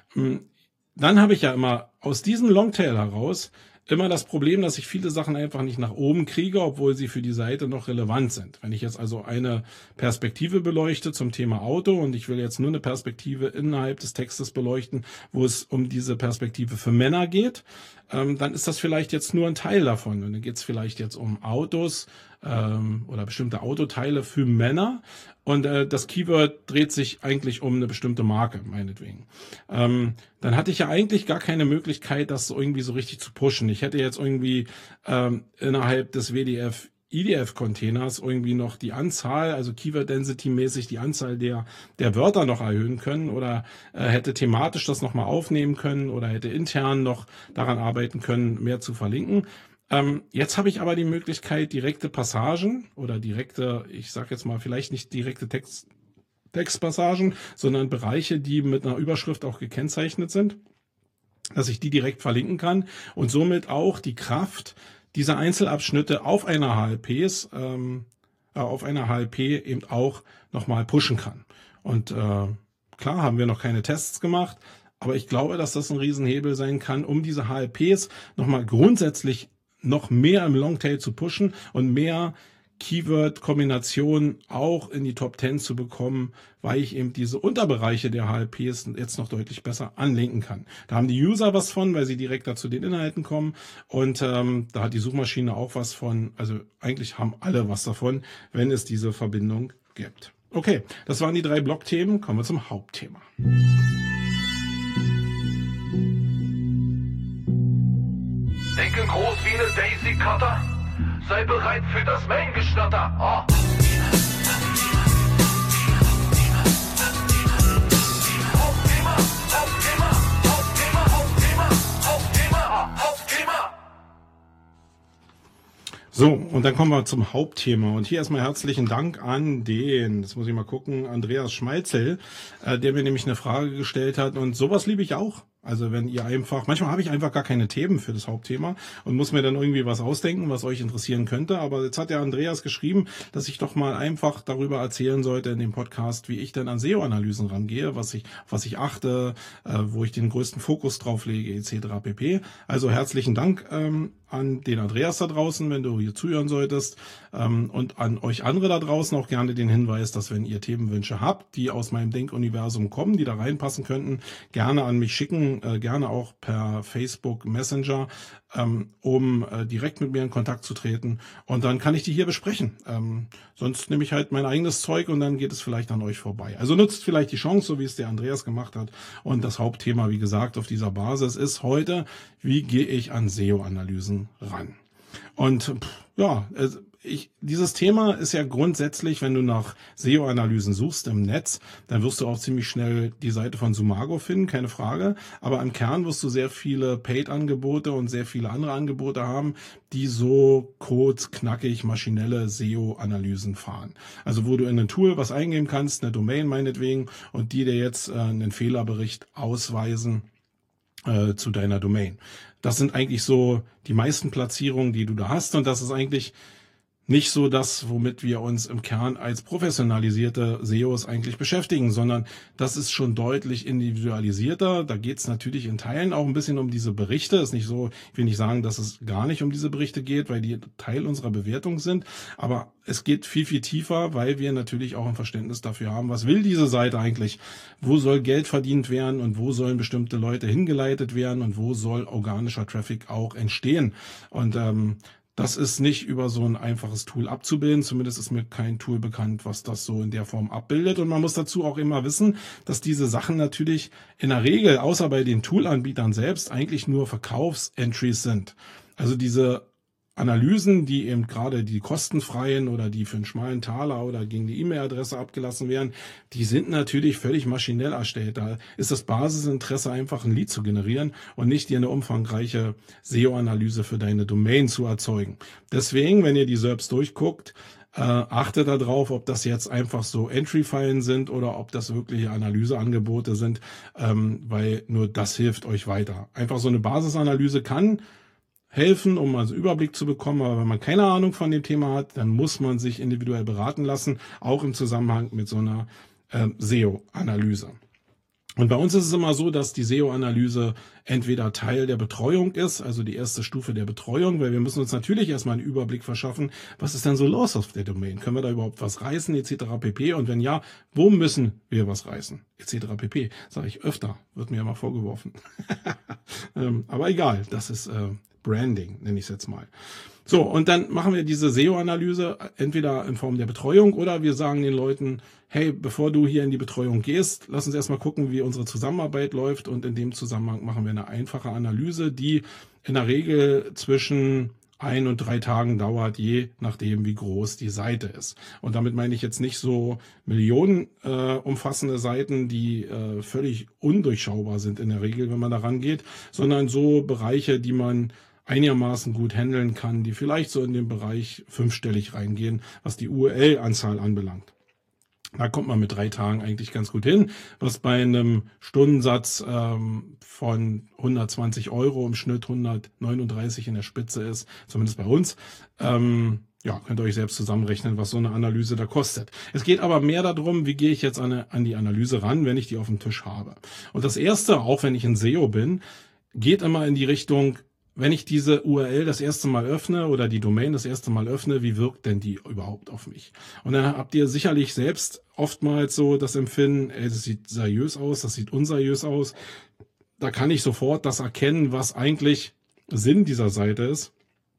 Dann habe ich ja immer aus diesem Longtail heraus immer das Problem, dass ich viele Sachen einfach nicht nach oben kriege, obwohl sie für die Seite noch relevant sind. Wenn ich jetzt also eine Perspektive beleuchte zum Thema Auto und ich will jetzt nur eine Perspektive innerhalb des Textes beleuchten, wo es um diese Perspektive für Männer geht, dann ist das vielleicht jetzt nur ein Teil davon. Und dann geht es vielleicht jetzt um Autos oder bestimmte Autoteile für Männer. Und das Keyword dreht sich eigentlich um eine bestimmte Marke, meinetwegen. Dann hatte ich ja eigentlich gar keine Möglichkeit, das irgendwie so richtig zu pushen. Ich hätte jetzt irgendwie innerhalb des WDF-IDF-Containers irgendwie noch die Anzahl, also Keyword-Density-mäßig die Anzahl der Wörter noch erhöhen können oder hätte thematisch das nochmal aufnehmen können oder hätte intern noch daran arbeiten können, mehr zu verlinken. Jetzt habe ich aber die Möglichkeit, direkte Passagen oder direkte, ich sage jetzt mal vielleicht nicht direkte Textpassagen, sondern Bereiche, die mit einer Überschrift auch gekennzeichnet sind, dass ich die direkt verlinken kann und somit auch die Kraft dieser Einzelabschnitte auf einer HLP eben auch nochmal pushen kann. Und klar haben wir noch keine Tests gemacht, aber ich glaube, dass das ein Riesenhebel sein kann, um diese HLPs nochmal grundsätzlich noch mehr im Longtail zu pushen und mehr Keyword-Kombinationen auch in die Top 10 zu bekommen, weil ich eben diese Unterbereiche der HLPs jetzt noch deutlich besser anlinken kann. Da haben die User was von, weil sie direkter zu den Inhalten kommen und da hat die Suchmaschine auch was von, also eigentlich haben alle was davon, wenn es diese Verbindung gibt. Okay, das waren die 3 Blog-Themen, kommen wir zum Hauptthema. Denke groß wie eine Daisy Cutter. Sei bereit für das Main-Geschnatter. Oh. Hauptthema, Hauptthema, Hauptthema, Hauptthema, Hauptthema, Hauptthema. So, und dann kommen wir zum Hauptthema. Und hier erstmal herzlichen Dank an den, das muss ich mal gucken, Andreas Schmeitzel, der mir nämlich eine Frage gestellt hat. Und sowas liebe ich auch. Also wenn ihr manchmal habe ich einfach gar keine Themen für das Hauptthema und muss mir dann irgendwie was ausdenken, was euch interessieren könnte. Aber jetzt hat der Andreas geschrieben, dass ich doch mal einfach darüber erzählen sollte in dem Podcast, wie ich denn an SEO-Analysen rangehe, was ich achte, wo ich den größten Fokus drauf lege, etc. pp. Also herzlichen Dank an den Andreas da draußen, wenn du hier zuhören solltest, und an euch andere da draußen auch gerne den Hinweis, dass wenn ihr Themenwünsche habt, die aus meinem Denkuniversum kommen, die da reinpassen könnten, gerne an mich schicken, gerne auch per Facebook Messenger, um direkt mit mir in Kontakt zu treten, und dann kann ich die hier besprechen. Sonst nehme ich halt mein eigenes Zeug und dann geht es vielleicht an euch vorbei. Also nutzt vielleicht die Chance, so wie es der Andreas gemacht hat, und das Hauptthema, wie gesagt, auf dieser Basis ist heute, wie gehe ich an SEO-Analysen ran? Und dieses Thema ist ja grundsätzlich, wenn du nach SEO-Analysen suchst im Netz, dann wirst du auch ziemlich schnell die Seite von Sumago finden, keine Frage. Aber im Kern wirst du sehr viele Paid-Angebote und sehr viele andere Angebote haben, die so kurz, knackig, maschinelle SEO-Analysen fahren. Also wo du in ein Tool was eingeben kannst, eine Domain meinetwegen, und die dir jetzt einen Fehlerbericht ausweisen zu deiner Domain. Das sind eigentlich so die meisten Platzierungen, die du da hast, und das ist eigentlich nicht so das, womit wir uns im Kern als professionalisierte SEOs eigentlich beschäftigen, sondern das ist schon deutlich individualisierter. Da geht es natürlich in Teilen auch ein bisschen um diese Berichte. Ist nicht so, ich will nicht sagen, dass es gar nicht um diese Berichte geht, weil die Teil unserer Bewertung sind, aber es geht viel, viel tiefer, weil wir natürlich auch ein Verständnis dafür haben, was will diese Seite eigentlich, wo soll Geld verdient werden und wo sollen bestimmte Leute hingeleitet werden und wo soll organischer Traffic auch entstehen. Und das ist nicht über so ein einfaches Tool abzubilden. Zumindest ist mir kein Tool bekannt, was das so in der Form abbildet. Und man muss dazu auch immer wissen, dass diese Sachen natürlich in der Regel, außer bei den Toolanbietern selbst, eigentlich nur Verkaufsentries sind. Also diese Analysen, die eben gerade die kostenfreien oder die für einen schmalen Taler oder gegen die E-Mail-Adresse abgelassen werden, die sind natürlich völlig maschinell erstellt. Da ist das Basisinteresse einfach, ein Lead zu generieren und nicht dir eine umfangreiche SEO-Analyse für deine Domain zu erzeugen. Deswegen, wenn ihr die selbst durchguckt, achtet darauf, ob das jetzt einfach so Entry-Filen sind oder ob das wirkliche Analyseangebote sind, weil nur das hilft euch weiter. Einfach so eine Basisanalyse kann helfen, um also Überblick zu bekommen, aber wenn man keine Ahnung von dem Thema hat, dann muss man sich individuell beraten lassen, auch im Zusammenhang mit so einer SEO-Analyse. Und bei uns ist es immer so, dass die SEO-Analyse entweder Teil der Betreuung ist, also die erste Stufe der Betreuung, weil wir müssen uns natürlich erstmal einen Überblick verschaffen, was ist denn so los auf der Domain? Können wir da überhaupt was reißen, etc. pp. Und wenn ja, wo müssen wir was reißen, etc. pp. Sage ich öfter, wird mir ja mal vorgeworfen. Aber egal, das ist Branding, nenne ich es jetzt mal. So, und dann machen wir diese SEO-Analyse entweder in Form der Betreuung oder wir sagen den Leuten, hey, bevor du hier in die Betreuung gehst, lass uns erstmal gucken, wie unsere Zusammenarbeit läuft, und in dem Zusammenhang machen wir eine einfache Analyse, die in der Regel zwischen 1 und 3 Tagen dauert, je nachdem, wie groß die Seite ist. Und damit meine ich jetzt nicht so Millionen umfassende Seiten, die völlig undurchschaubar sind in der Regel, wenn man da rangeht, sondern so Bereiche, die man einigermaßen gut handeln kann, die vielleicht so in den Bereich 5-stellig reingehen, was die URL-Anzahl anbelangt. Da kommt man mit 3 Tagen eigentlich ganz gut hin, was bei einem Stundensatz von 120 € im Schnitt 139 in der Spitze ist, zumindest bei uns. Könnt ihr euch selbst zusammenrechnen, was so eine Analyse da kostet. Es geht aber mehr darum, wie gehe ich jetzt an die Analyse ran, wenn ich die auf dem Tisch habe. Und das Erste, auch wenn ich in SEO bin, geht immer in die Richtung, wenn ich diese URL das erste Mal öffne oder die Domain das erste Mal öffne, wie wirkt denn die überhaupt auf mich? Und dann habt ihr sicherlich selbst oftmals so das Empfinden, das sieht seriös aus, das sieht unseriös aus. Da kann ich sofort das erkennen, was eigentlich Sinn dieser Seite ist.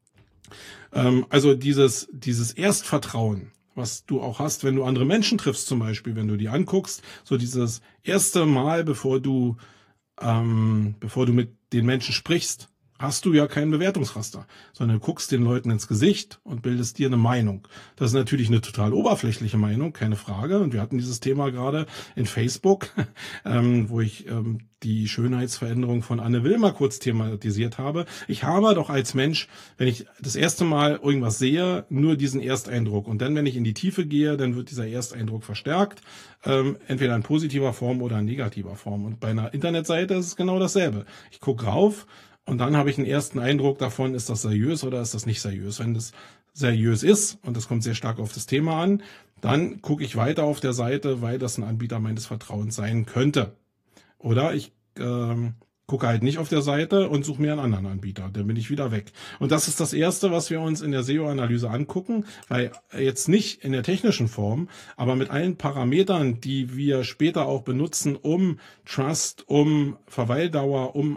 Also dieses Erstvertrauen, was du auch hast, wenn du andere Menschen triffst zum Beispiel, wenn du die anguckst, so dieses erste Mal, bevor du mit den Menschen sprichst, hast du ja kein Bewertungsraster, sondern du guckst den Leuten ins Gesicht und bildest dir eine Meinung. Das ist natürlich eine total oberflächliche Meinung, keine Frage. Und wir hatten dieses Thema gerade in Facebook, wo ich die Schönheitsveränderung von Anne Will mal kurz thematisiert habe. Ich habe doch als Mensch, wenn ich das erste Mal irgendwas sehe, nur diesen Ersteindruck. Und dann, wenn ich in die Tiefe gehe, dann wird dieser Ersteindruck verstärkt, entweder in positiver Form oder in negativer Form. Und bei einer Internetseite ist es genau dasselbe. Ich gucke rauf und dann habe ich einen ersten Eindruck davon, ist das seriös oder ist das nicht seriös. Wenn das seriös ist, und das kommt sehr stark auf das Thema an, dann gucke ich weiter auf der Seite, weil das ein Anbieter meines Vertrauens sein könnte. Oder ich gucke halt nicht auf der Seite und suche mir einen anderen Anbieter. Dann bin ich wieder weg. Und das ist das Erste, was wir uns in der SEO-Analyse angucken, weil jetzt nicht in der technischen Form, aber mit allen Parametern, die wir später auch benutzen, um Trust, um Verweildauer, um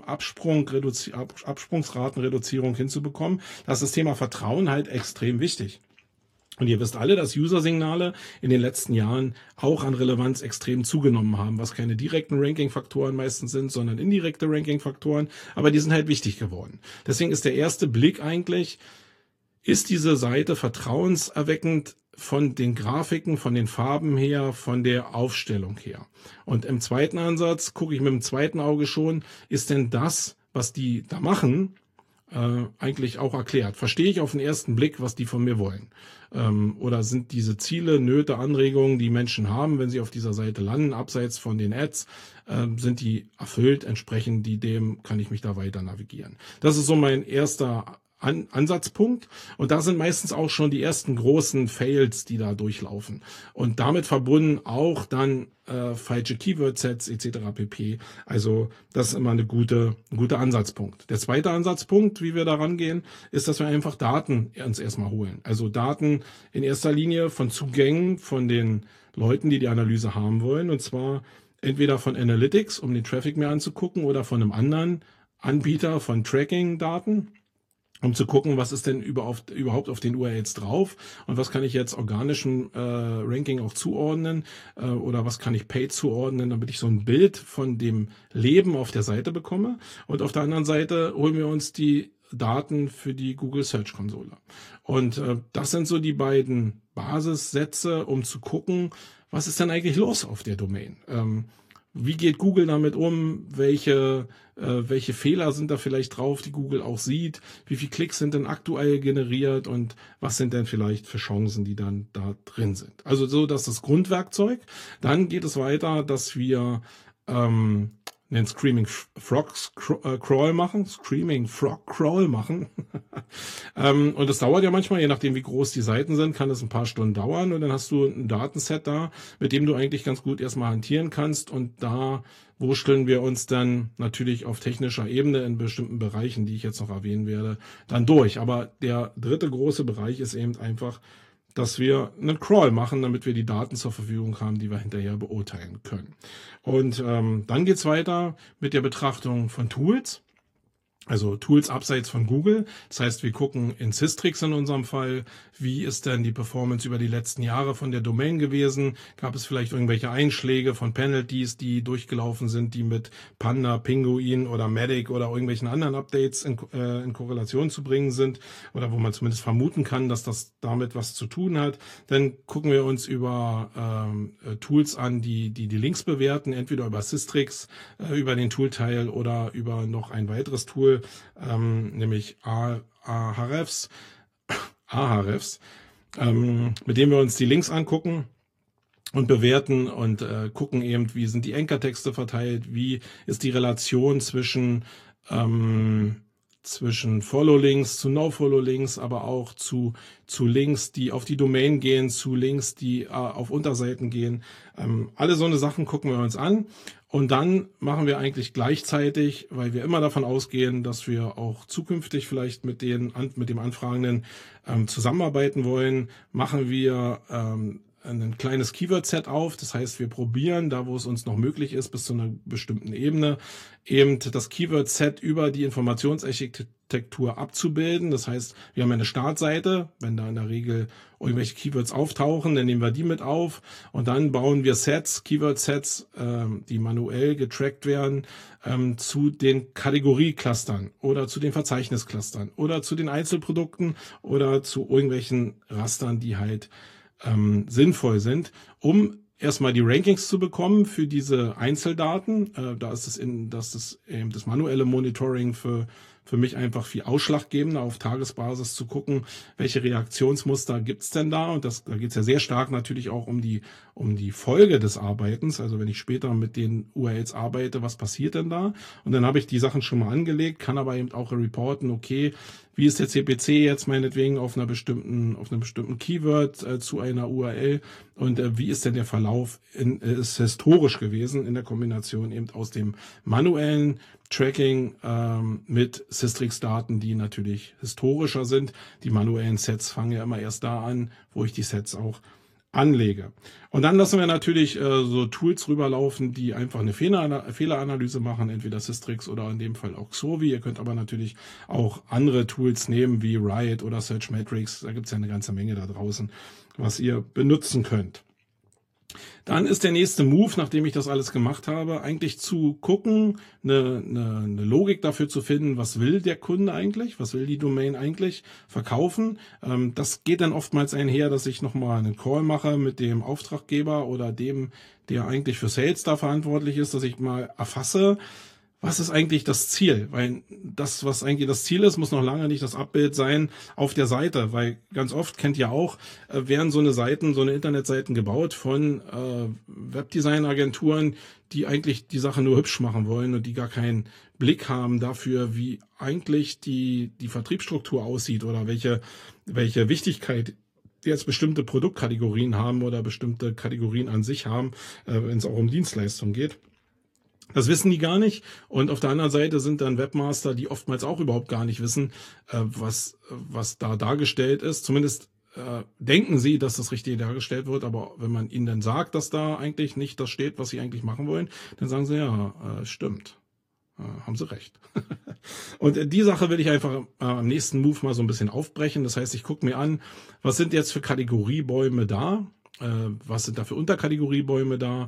Absprungsratenreduzierung hinzubekommen, da ist das Thema Vertrauen halt extrem wichtig. Und ihr wisst alle, dass User-Signale in den letzten Jahren auch an Relevanz extrem zugenommen haben, was keine direkten Ranking-Faktoren meistens sind, sondern indirekte Ranking-Faktoren. Aber die sind halt wichtig geworden. Deswegen ist der erste Blick eigentlich, ist diese Seite vertrauenserweckend von den Grafiken, von den Farben her, von der Aufstellung her. Und im zweiten Ansatz gucke ich mit dem zweiten Auge schon, ist denn das, was die da machen, eigentlich auch erklärt. Verstehe ich auf den ersten Blick, was die von mir wollen? Oder sind diese Ziele, Nöte, Anregungen, die Menschen haben, wenn sie auf dieser Seite landen, abseits von den Ads, sind die erfüllt, entsprechend dem kann ich mich da weiter navigieren. Das ist so mein erster Ansatzpunkt. Und da sind meistens auch schon die ersten großen Fails, die da durchlaufen. Und damit verbunden auch dann falsche Keyword-Sets etc. pp. Also das ist immer ein guter Ansatzpunkt. Der zweite Ansatzpunkt, wie wir da rangehen, ist, dass wir einfach Daten uns erstmal holen. Also Daten in erster Linie von Zugängen von den Leuten, die die Analyse haben wollen. Und zwar entweder von Analytics, um den Traffic mehr anzugucken, oder von einem anderen Anbieter von Tracking-Daten, um zu gucken, was ist denn überhaupt auf den URLs drauf und was kann ich jetzt organischem Ranking auch zuordnen oder was kann ich Paid zuordnen, damit ich so ein Bild von dem Leben auf der Seite bekomme. Und auf der anderen Seite holen wir uns die Daten für die Google Search Konsole. Und das sind so die beiden Basissätze, um zu gucken, was ist denn eigentlich los auf der Domain. Wie geht Google damit um? Welche Fehler sind da vielleicht drauf, die Google auch sieht? Wie viele Klicks sind denn aktuell generiert? Und was sind denn vielleicht für Chancen, die dann da drin sind? Also so, das ist das Grundwerkzeug. Dann geht es weiter, dass wir einen Screaming Frog Crawl machen. Und das dauert ja manchmal, je nachdem wie groß die Seiten sind, kann es ein paar Stunden dauern. Und dann hast du ein Datenset da, mit dem du eigentlich ganz gut erstmal hantieren kannst. Und da wurschteln wir uns dann natürlich auf technischer Ebene in bestimmten Bereichen, die ich jetzt noch erwähnen werde, dann durch. Aber der dritte große Bereich ist eben einfach, dass wir einen Crawl machen, damit wir die Daten zur Verfügung haben, die wir hinterher beurteilen können. Und dann geht's weiter mit der Betrachtung von Tools. Also Tools abseits von Google. Das heißt, wir gucken in Systrix in unserem Fall, wie ist denn die Performance über die letzten Jahre von der Domain gewesen? Gab es vielleicht irgendwelche Einschläge von Penalties, die durchgelaufen sind, die mit Panda, Pinguin oder Medic oder irgendwelchen anderen Updates in Korrelation zu bringen sind oder wo man zumindest vermuten kann, dass das damit was zu tun hat. Dann gucken wir uns über Tools an, die Links bewerten, entweder über Systrix, über den Toolteil oder über noch ein weiteres Tool, nämlich Ahrefs, mit dem wir uns die Links angucken und bewerten und gucken eben, wie sind die Anchor-Texte verteilt, wie ist die Relation zwischen Follow-Links zu No-Follow-Links, aber auch zu Links, die auf die Domain gehen, zu Links, die auf Unterseiten gehen. Alle so eine Sachen gucken wir uns an. Und dann machen wir eigentlich gleichzeitig, weil wir immer davon ausgehen, dass wir auch zukünftig vielleicht mit dem Anfragenden zusammenarbeiten wollen, machen wir ein kleines Keyword-Set auf. Das heißt, wir probieren, da wo es uns noch möglich ist, bis zu einer bestimmten Ebene, eben das Keyword-Set über die Informationsarchitektur Architektur abzubilden. Das heißt, wir haben eine Startseite, wenn da in der Regel irgendwelche Keywords auftauchen, dann nehmen wir die mit auf und dann bauen wir Sets, Keyword-Sets, die manuell getrackt werden, zu den Kategorieclustern oder zu den Verzeichnisclustern oder zu den Einzelprodukten oder zu irgendwelchen Rastern, die halt sinnvoll sind, um erstmal die Rankings zu bekommen für diese Einzeldaten. Da ist das manuelle Monitoring für mich einfach viel ausschlaggebender, auf Tagesbasis zu gucken, welche Reaktionsmuster gibt's denn da. Und da geht's ja sehr stark natürlich auch um die Folge des Arbeitens. Also wenn ich später mit den URLs arbeite, was passiert denn da? Und dann habe ich die Sachen schon mal angelegt, kann aber eben auch reporten, okay, wie ist der CPC jetzt meinetwegen auf einem bestimmten Keyword zu einer URL und wie ist denn der Verlauf ist historisch gewesen in der Kombination eben aus dem manuellen Tracking mit Systrix-Daten, die natürlich historischer sind. Die manuellen Sets fangen ja immer erst da an, wo ich die Sets auch anlege. Und dann lassen wir natürlich so Tools rüberlaufen, die einfach eine Fehleranalyse machen, entweder Systrix oder in dem Fall auch Xovi. Ihr könnt aber natürlich auch andere Tools nehmen, wie Riot oder Searchmetrics. Da gibt es ja eine ganze Menge da draußen, was ihr benutzen könnt. Dann ist der nächste Move, nachdem ich das alles gemacht habe, eigentlich zu gucken, eine Logik dafür zu finden, was will der Kunde eigentlich, was will die Domain eigentlich verkaufen. Das geht dann oftmals einher, dass ich nochmal einen Call mache mit dem Auftraggeber oder dem, der eigentlich für Sales da verantwortlich ist, dass ich mal erfasse, was ist eigentlich das Ziel? Weil das, was eigentlich das Ziel ist, muss noch lange nicht das Abbild sein auf der Seite. Weil ganz oft, kennt ihr auch, werden so eine Internetseiten gebaut von Webdesign-Agenturen, die eigentlich die Sache nur hübsch machen wollen und die gar keinen Blick haben dafür, wie eigentlich die Vertriebsstruktur aussieht oder welche Wichtigkeit jetzt bestimmte Produktkategorien haben oder bestimmte Kategorien an sich haben, wenn es auch um Dienstleistungen geht. Das wissen die gar nicht. Und auf der anderen Seite sind dann Webmaster, die oftmals auch überhaupt gar nicht wissen, was da dargestellt ist. Zumindest denken sie, dass das richtig dargestellt wird. Aber wenn man ihnen dann sagt, dass da eigentlich nicht das steht, was sie eigentlich machen wollen, dann sagen sie, ja, stimmt. Haben sie recht. Und die Sache will ich einfach am nächsten Move mal so ein bisschen aufbrechen. Das heißt, ich gucke mir an, was sind jetzt für Kategoriebäume da? Was sind da für Unterkategoriebäume da?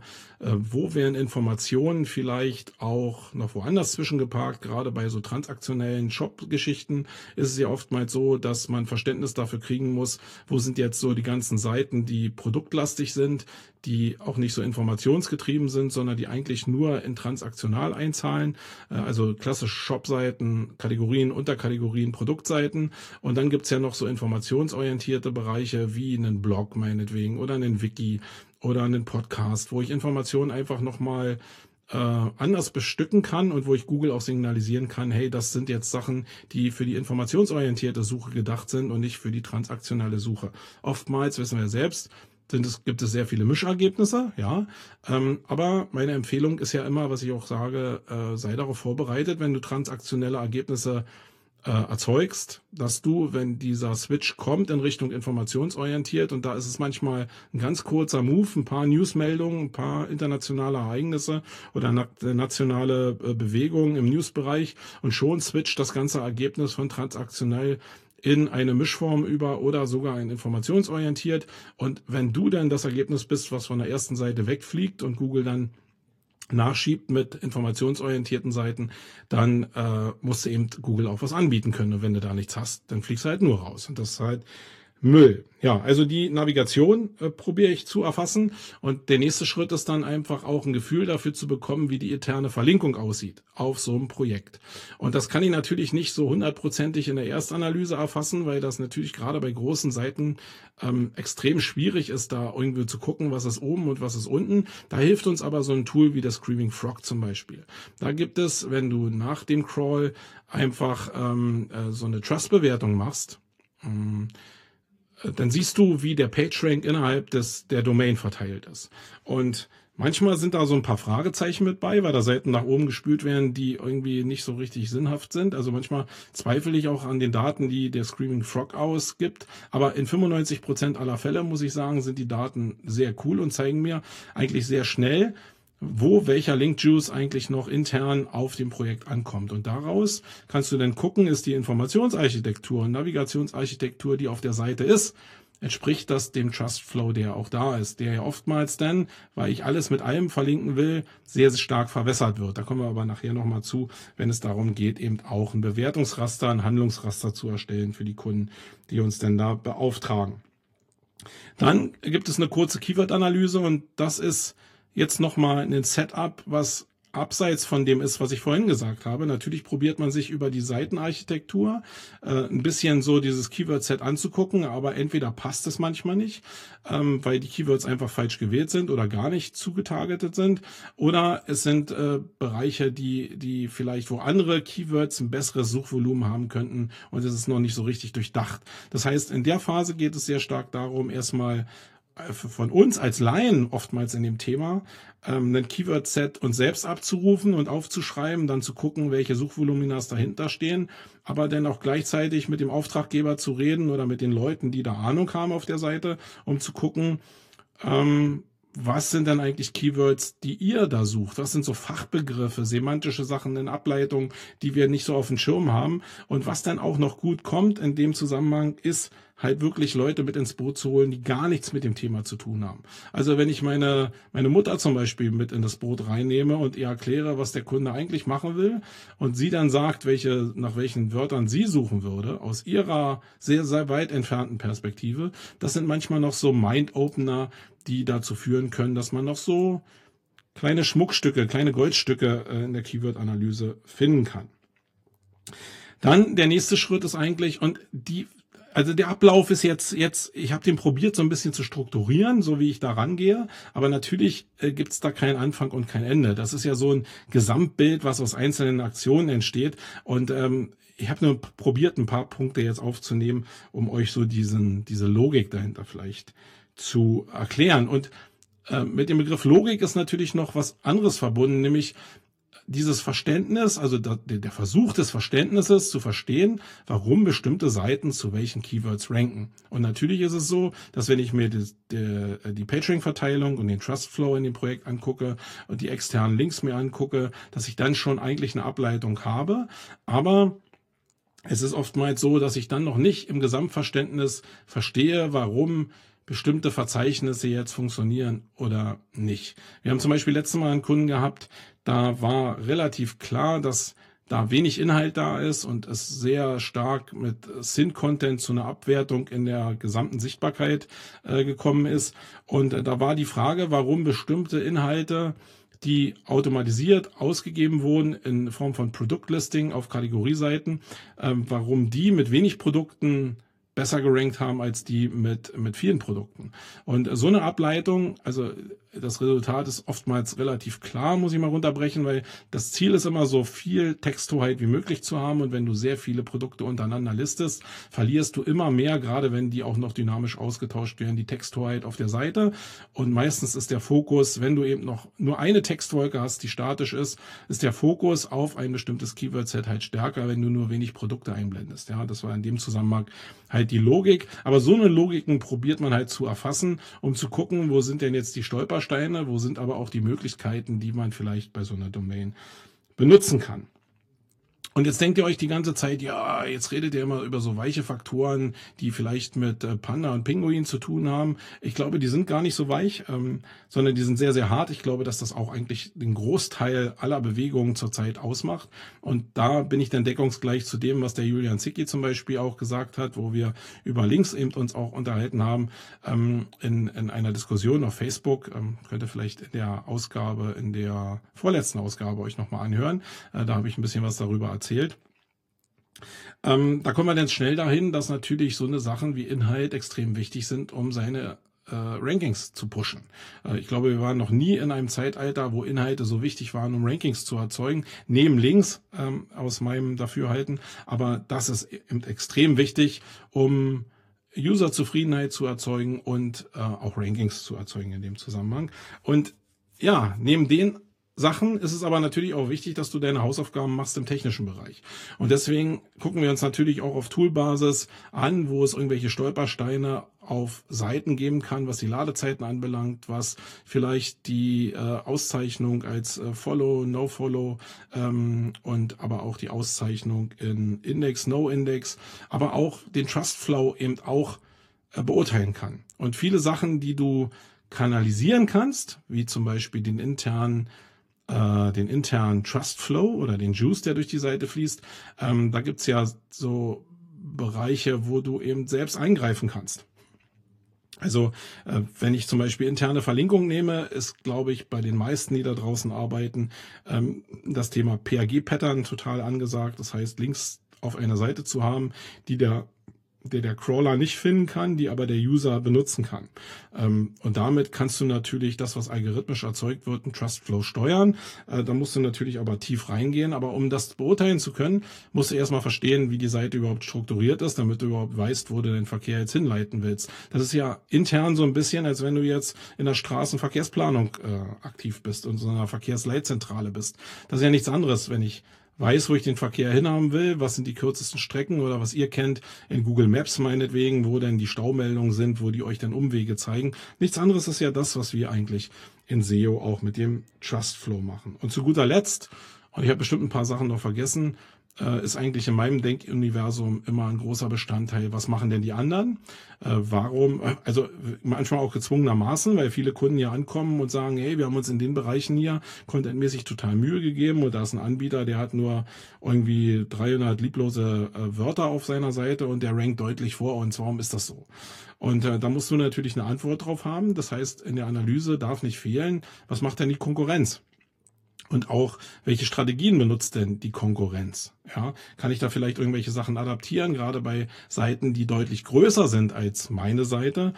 Wo werden Informationen vielleicht auch noch woanders zwischengeparkt? Gerade bei so transaktionellen Shop-Geschichten ist es ja oftmals so, dass man Verständnis dafür kriegen muss, wo sind jetzt so die ganzen Seiten, die produktlastig sind, die auch nicht so informationsgetrieben sind, sondern die eigentlich nur in transaktional einzahlen. Also klassische Shop-Seiten, Kategorien, Unterkategorien, Produktseiten. Und dann gibt's ja noch so informationsorientierte Bereiche wie einen Blog meinetwegen oder einen Wiki oder einen Podcast, wo ich Informationen einfach nochmal anders bestücken kann und wo ich Google auch signalisieren kann, hey, das sind jetzt Sachen, die für die informationsorientierte Suche gedacht sind und nicht für die transaktionale Suche. Oftmals, wissen wir selbst, gibt es sehr viele Mischergebnisse, ja, aber meine Empfehlung ist ja immer, was ich auch sage, sei darauf vorbereitet, wenn du transaktionelle Ergebnisse erzeugst, dass du, wenn dieser Switch kommt in Richtung informationsorientiert, und da ist es manchmal ein ganz kurzer Move, ein paar Newsmeldungen, ein paar internationale Ereignisse oder nationale Bewegungen im Newsbereich und schon switcht das ganze Ergebnis von transaktionell in eine Mischform über oder sogar ein informationsorientiert. Und wenn du dann das Ergebnis bist, was von der ersten Seite wegfliegt und Google dann nachschiebt mit informationsorientierten Seiten, dann musst du eben Google auch was anbieten können. Und wenn du da nichts hast, dann fliegst du halt nur raus. Und das ist halt Müll. Ja, also die Navigation probiere ich zu erfassen. Und der nächste Schritt ist dann einfach auch ein Gefühl dafür zu bekommen, wie die interne Verlinkung aussieht auf so einem Projekt. Und das kann ich natürlich nicht so 100%ig in der Erstanalyse erfassen, weil das natürlich gerade bei großen Seiten extrem schwierig ist, da irgendwie zu gucken, was ist oben und was ist unten. Da hilft uns aber so ein Tool wie das Screaming Frog zum Beispiel. Da gibt es, wenn du nach dem Crawl einfach so eine Trust-Bewertung machst, dann siehst du, wie der PageRank innerhalb der Domain verteilt ist. Und manchmal sind da so ein paar Fragezeichen mit bei, weil da Seiten nach oben gespült werden, die irgendwie nicht so richtig sinnhaft sind. Also manchmal zweifle ich auch an den Daten, die der Screaming Frog ausgibt. Aber in 95% aller Fälle, muss ich sagen, sind die Daten sehr cool und zeigen mir eigentlich sehr schnell, wo welcher Link-Juice eigentlich noch intern auf dem Projekt ankommt. Und daraus kannst du dann gucken, ist die Informationsarchitektur und Navigationsarchitektur, die auf der Seite ist, entspricht das dem Trust Flow, der auch da ist, der ja oftmals dann, weil ich alles mit allem verlinken will, sehr, sehr stark verwässert wird. Da kommen wir aber nachher nochmal zu, wenn es darum geht, eben auch ein Bewertungsraster, ein Handlungsraster zu erstellen für die Kunden, die uns denn da beauftragen. Dann gibt es eine kurze Keyword-Analyse und das ist jetzt nochmal ein Setup, was abseits von dem ist, was ich vorhin gesagt habe. Natürlich probiert man sich über die Seitenarchitektur ein bisschen so dieses Keyword-Set anzugucken, aber entweder passt es manchmal nicht, weil die Keywords einfach falsch gewählt sind oder gar nicht zugetargetet sind, oder es sind Bereiche, die vielleicht, wo andere Keywords ein besseres Suchvolumen haben könnten und es ist noch nicht so richtig durchdacht. Das heißt, in der Phase geht es sehr stark darum, erstmal von uns als Laien oftmals in dem Thema ein Keyword-Set uns selbst abzurufen und aufzuschreiben, dann zu gucken, welche Suchvoluminas dahinter stehen, aber dann auch gleichzeitig mit dem Auftraggeber zu reden oder mit den Leuten, die da Ahnung haben auf der Seite, um zu gucken, was sind denn eigentlich Keywords, die ihr da sucht? Was sind so Fachbegriffe, semantische Sachen in Ableitung, die wir nicht so auf dem Schirm haben? Und was dann auch noch gut kommt in dem Zusammenhang, ist halt wirklich Leute mit ins Boot zu holen, die gar nichts mit dem Thema zu tun haben. Also wenn ich meine Mutter zum Beispiel mit in das Boot reinnehme und ihr erkläre, was der Kunde eigentlich machen will und sie dann sagt, nach welchen Wörtern sie suchen würde, aus ihrer sehr, sehr weit entfernten Perspektive, das sind manchmal noch so Mind-Opener, die dazu führen können, dass man noch so kleine Schmuckstücke, kleine Goldstücke in der Keyword-Analyse finden kann. Dann der nächste Schritt ist eigentlich, also der Ablauf ist jetzt, ich habe den probiert so ein bisschen zu strukturieren, so wie ich da rangehe, aber natürlich gibt's da keinen Anfang und kein Ende. Das ist ja so ein Gesamtbild, was aus einzelnen Aktionen entsteht und ich habe nur probiert, ein paar Punkte jetzt aufzunehmen, um euch so diese Logik dahinter vielleicht zu erklären. Und mit dem Begriff Logik ist natürlich noch was anderes verbunden, nämlich dieses Verständnis, also der Versuch des Verständnisses zu verstehen, warum bestimmte Seiten zu welchen Keywords ranken. Und natürlich ist es so, dass wenn ich mir die PageRank-Verteilung und den Trust Flow in dem Projekt angucke und die externen Links mir angucke, dass ich dann schon eigentlich eine Ableitung habe. Aber es ist oftmals so, dass ich dann noch nicht im Gesamtverständnis verstehe, warum bestimmte Verzeichnisse jetzt funktionieren oder nicht. Wir haben zum Beispiel letztes Mal einen Kunden gehabt, da war relativ klar, dass da wenig Inhalt da ist und es sehr stark mit Sync-Content zu einer Abwertung in der gesamten Sichtbarkeit gekommen ist. Und da war die Frage, warum bestimmte Inhalte, die automatisiert ausgegeben wurden in Form von Produktlisting auf Kategorieseiten, warum die mit wenig Produkten besser gerankt haben als die mit vielen Produkten. Und so eine Ableitung, also das Resultat ist oftmals relativ klar, muss ich mal runterbrechen, weil das Ziel ist immer so viel Texthoheit wie möglich zu haben und wenn du sehr viele Produkte untereinander listest, verlierst du immer mehr, gerade wenn die auch noch dynamisch ausgetauscht werden, die Texthoheit auf der Seite und meistens ist der Fokus, wenn du eben noch nur eine Textwolke hast, die statisch ist der Fokus auf ein bestimmtes Keyword-Set halt stärker, wenn du nur wenig Produkte einblendest. Ja, das war in dem Zusammenhang halt die Logik, aber so eine Logiken probiert man halt zu erfassen, um zu gucken, wo sind denn jetzt die Stolpersteine, wo sind aber auch die Möglichkeiten, die man vielleicht bei so einer Domain benutzen kann. Und jetzt denkt ihr euch die ganze Zeit, ja, jetzt redet ihr immer über so weiche Faktoren, die vielleicht mit Panda und Pinguin zu tun haben. Ich glaube, die sind gar nicht so weich, sondern die sind sehr, sehr hart. Ich glaube, dass das auch eigentlich den Großteil aller Bewegungen zurzeit ausmacht. Und da bin ich dann deckungsgleich zu dem, was der Julian Zicki zum Beispiel auch gesagt hat, wo wir über Links eben uns auch unterhalten haben, in einer Diskussion auf Facebook. Könnt ihr vielleicht in der vorletzten Ausgabe euch nochmal anhören. Da habe ich ein bisschen was darüber erzählt. Da kommen wir dann schnell dahin, dass natürlich so eine Sachen wie Inhalt extrem wichtig sind, um seine Rankings zu pushen. Ich glaube, wir waren noch nie in einem Zeitalter, wo Inhalte so wichtig waren, um Rankings zu erzeugen, neben Links aus meinem Dafürhalten. Aber das ist eben extrem wichtig, um Userzufriedenheit zu erzeugen und auch Rankings zu erzeugen in dem Zusammenhang. Und ja, neben den Sachen ist es aber natürlich auch wichtig, dass du deine Hausaufgaben machst im technischen Bereich. Und deswegen gucken wir uns natürlich auch auf Toolbasis an, wo es irgendwelche Stolpersteine auf Seiten geben kann, was die Ladezeiten anbelangt, was vielleicht die Auszeichnung als Follow, No-Follow und aber auch die Auszeichnung in Index, No-Index, aber auch den Trust-Flow eben auch beurteilen kann. Und viele Sachen, die du kanalisieren kannst, wie zum Beispiel den internen Trust Flow oder den Juice, der durch die Seite fließt. Da gibt's ja so Bereiche, wo du eben selbst eingreifen kannst. Also wenn ich zum Beispiel interne Verlinkung nehme, ist, glaube ich, bei den meisten, die da draußen arbeiten, das Thema PAG-Pattern total angesagt. Das heißt, Links auf einer Seite zu haben, die der Crawler nicht finden kann, die aber der User benutzen kann. Und damit kannst du natürlich das, was algorithmisch erzeugt wird, einen Trustflow steuern. Da musst du natürlich aber tief reingehen. Aber um das beurteilen zu können, musst du erstmal verstehen, wie die Seite überhaupt strukturiert ist, damit du überhaupt weißt, wo du den Verkehr jetzt hinleiten willst. Das ist ja intern so ein bisschen, als wenn du jetzt in der Straßenverkehrsplanung aktiv bist und so einer Verkehrsleitzentrale bist. Das ist ja nichts anderes, wenn ich weiß, wo ich den Verkehr hinhaben will, was sind die kürzesten Strecken oder was ihr kennt in Google Maps meinetwegen, wo denn die Staumeldungen sind, wo die euch dann Umwege zeigen. Nichts anderes ist ja das, was wir eigentlich in SEO auch mit dem Trustflow machen. Und zu guter Letzt, und ich habe bestimmt ein paar Sachen noch vergessen, ist eigentlich in meinem Denkuniversum immer ein großer Bestandteil. Was machen denn die anderen? Warum? Also manchmal auch gezwungenermaßen, weil viele Kunden ja ankommen und sagen, hey, wir haben uns in den Bereichen hier contentmäßig total Mühe gegeben und da ist ein Anbieter, der hat nur irgendwie 300 lieblose Wörter auf seiner Seite und der rankt deutlich vor uns. Warum ist das so? Und da musst du natürlich eine Antwort drauf haben. Das heißt, in der Analyse darf nicht fehlen, was macht denn die Konkurrenz? Und auch, welche Strategien benutzt denn die Konkurrenz? Ja, kann ich da vielleicht irgendwelche Sachen adaptieren, gerade bei Seiten, die deutlich größer sind als meine Seite?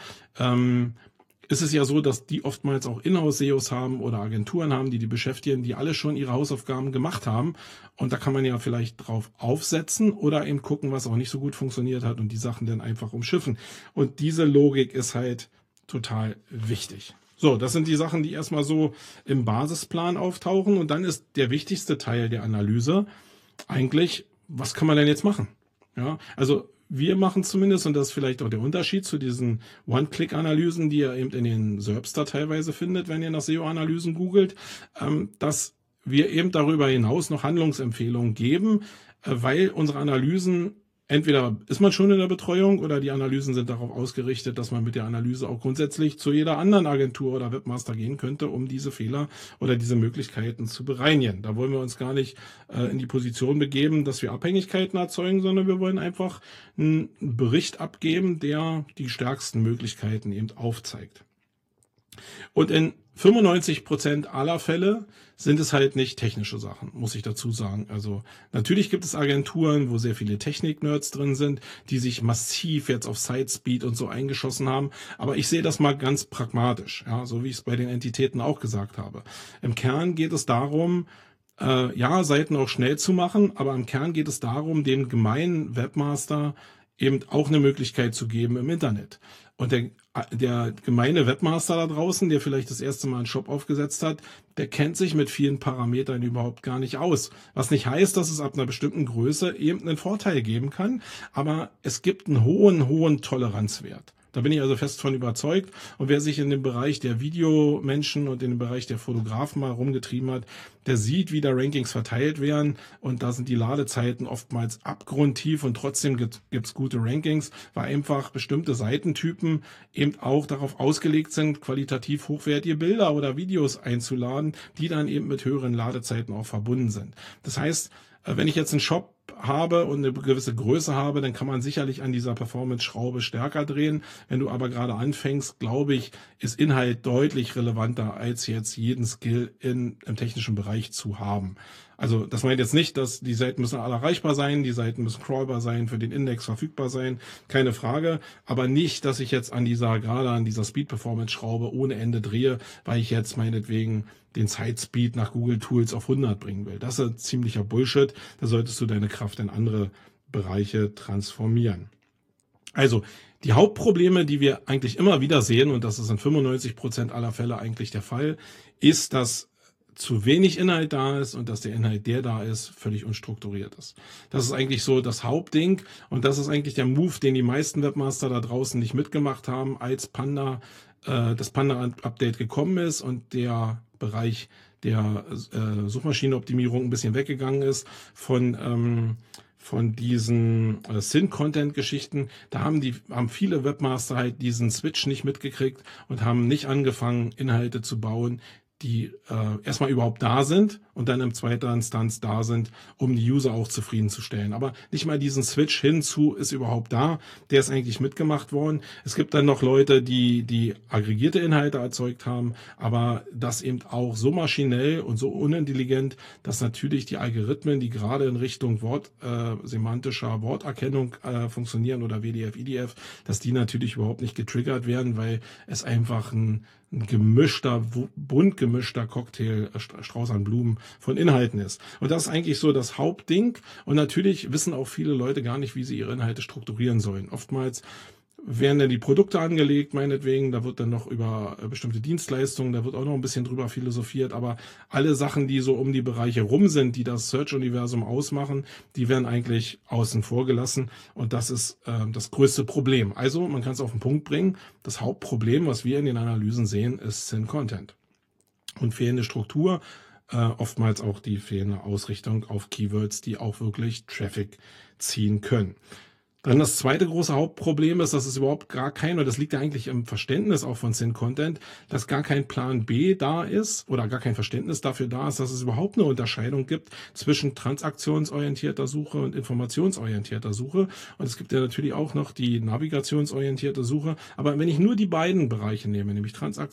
Ist es ja so, dass die oftmals auch Inhouse-SEOs haben oder Agenturen haben, die beschäftigen, die alle schon ihre Hausaufgaben gemacht haben. Und da kann man ja vielleicht drauf aufsetzen oder eben gucken, was auch nicht so gut funktioniert hat und die Sachen dann einfach umschiffen. Und diese Logik ist halt total wichtig. So, das sind die Sachen, die erstmal so im Basisplan auftauchen. Und dann ist der wichtigste Teil der Analyse eigentlich, was kann man denn jetzt machen? Ja, also wir machen zumindest, und das ist vielleicht auch der Unterschied zu diesen One-Click-Analysen, die ihr eben in den SERPs da teilweise findet, wenn ihr nach SEO-Analysen googelt, dass wir eben darüber hinaus noch Handlungsempfehlungen geben, weil unsere Analysen entweder ist man schon in der Betreuung oder die Analysen sind darauf ausgerichtet, dass man mit der Analyse auch grundsätzlich zu jeder anderen Agentur oder Webmaster gehen könnte, um diese Fehler oder diese Möglichkeiten zu bereinigen. Da wollen wir uns gar nicht in die Position begeben, dass wir Abhängigkeiten erzeugen, sondern wir wollen einfach einen Bericht abgeben, der die stärksten Möglichkeiten eben aufzeigt. Und in 95% aller Fälle sind es halt nicht technische Sachen, muss ich dazu sagen. Also natürlich gibt es Agenturen, wo sehr viele Technik-Nerds drin sind, die sich massiv jetzt auf Site-Speed und so eingeschossen haben. Aber ich sehe das mal ganz pragmatisch, ja, so wie ich es bei den Entitäten auch gesagt habe. Im Kern geht es darum, Seiten auch schnell zu machen, aber im Kern geht es darum, dem gemeinen Webmaster eben auch eine Möglichkeit zu geben im Internet. Und der gemeine Webmaster da draußen, der vielleicht das erste Mal einen Shop aufgesetzt hat, der kennt sich mit vielen Parametern überhaupt gar nicht aus. Was nicht heißt, dass es ab einer bestimmten Größe eben einen Vorteil geben kann, aber es gibt einen hohen Toleranzwert. Da bin ich also fest von überzeugt. Und wer sich in dem Bereich der Videomenschen und in dem Bereich der Fotografen mal rumgetrieben hat, der sieht, wie da Rankings verteilt werden. Und da sind die Ladezeiten oftmals abgrundtief und trotzdem gibt's gute Rankings, weil einfach bestimmte Seitentypen eben auch darauf ausgelegt sind, qualitativ hochwertige Bilder oder Videos einzuladen, die dann eben mit höheren Ladezeiten auch verbunden sind. Das heißt, wenn ich jetzt einen Shop habe und eine gewisse Größe habe, dann kann man sicherlich an dieser Performance-Schraube stärker drehen. Wenn du aber gerade anfängst, glaube ich, ist Inhalt deutlich relevanter, als jetzt jeden Skill im technischen Bereich zu haben. Also das meint jetzt nicht, dass die Seiten müssen alle erreichbar sein, die Seiten müssen crawlbar sein, für den Index verfügbar sein, keine Frage. Aber nicht, dass ich jetzt gerade an dieser Speed-Performance-Schraube ohne Ende drehe, weil ich jetzt meinetwegen den Site-Speed nach Google Tools auf 100 bringen will. Das ist ziemlicher Bullshit. Da solltest du deine Kraft in andere Bereiche transformieren. Also die Hauptprobleme, die wir eigentlich immer wieder sehen, und das ist in 95% aller Fälle eigentlich der Fall, ist, dass zu wenig Inhalt da ist und dass der Inhalt, der da ist, völlig unstrukturiert ist. Das ist eigentlich so das Hauptding und das ist eigentlich der Move, den die meisten Webmaster da draußen nicht mitgemacht haben, als das Panda-Update gekommen ist und der Bereich der Suchmaschinenoptimierung ein bisschen weggegangen ist von diesen Sin-Content-Geschichten. Da haben viele Webmaster halt diesen Switch nicht mitgekriegt und haben nicht angefangen, Inhalte zu bauen, die erstmal überhaupt da sind und dann in zweiter Instanz da sind, um die User auch zufriedenzustellen. Aber nicht mal diesen Switch hinzu ist überhaupt da. Der ist eigentlich mitgemacht worden. Es gibt dann noch Leute, die aggregierte Inhalte erzeugt haben, aber das eben auch so maschinell und so unintelligent, dass natürlich die Algorithmen, die gerade in Richtung semantischer Worterkennung funktionieren oder WDF, IDF, dass die natürlich überhaupt nicht getriggert werden, weil es einfach ein bunt gemischter Cocktail, Strauß an Blumen von Inhalten ist. Und das ist eigentlich so das Hauptding. Und natürlich wissen auch viele Leute gar nicht, wie sie ihre Inhalte strukturieren sollen. Oftmals werden dann die Produkte angelegt, meinetwegen, da wird dann noch über bestimmte Dienstleistungen, da wird auch noch ein bisschen drüber philosophiert, aber alle Sachen, die so um die Bereiche rum sind, die das Search-Universum ausmachen, die werden eigentlich außen vor gelassen und das ist das größte Problem. Also, man kann es auf den Punkt bringen, das Hauptproblem, was wir in den Analysen sehen, ist Sin-Content und fehlende Struktur, oftmals auch die fehlende Ausrichtung auf Keywords, die auch wirklich Traffic ziehen können. Dann das zweite große Hauptproblem ist, dass es überhaupt gar kein, und das liegt ja eigentlich im Verständnis auch von Sin-Content, dass gar kein Plan B da ist oder gar kein Verständnis dafür da ist, dass es überhaupt eine Unterscheidung gibt zwischen transaktionsorientierter Suche und informationsorientierter Suche. Und es gibt ja natürlich auch noch die navigationsorientierte Suche. Aber wenn ich nur die beiden Bereiche nehme, nämlich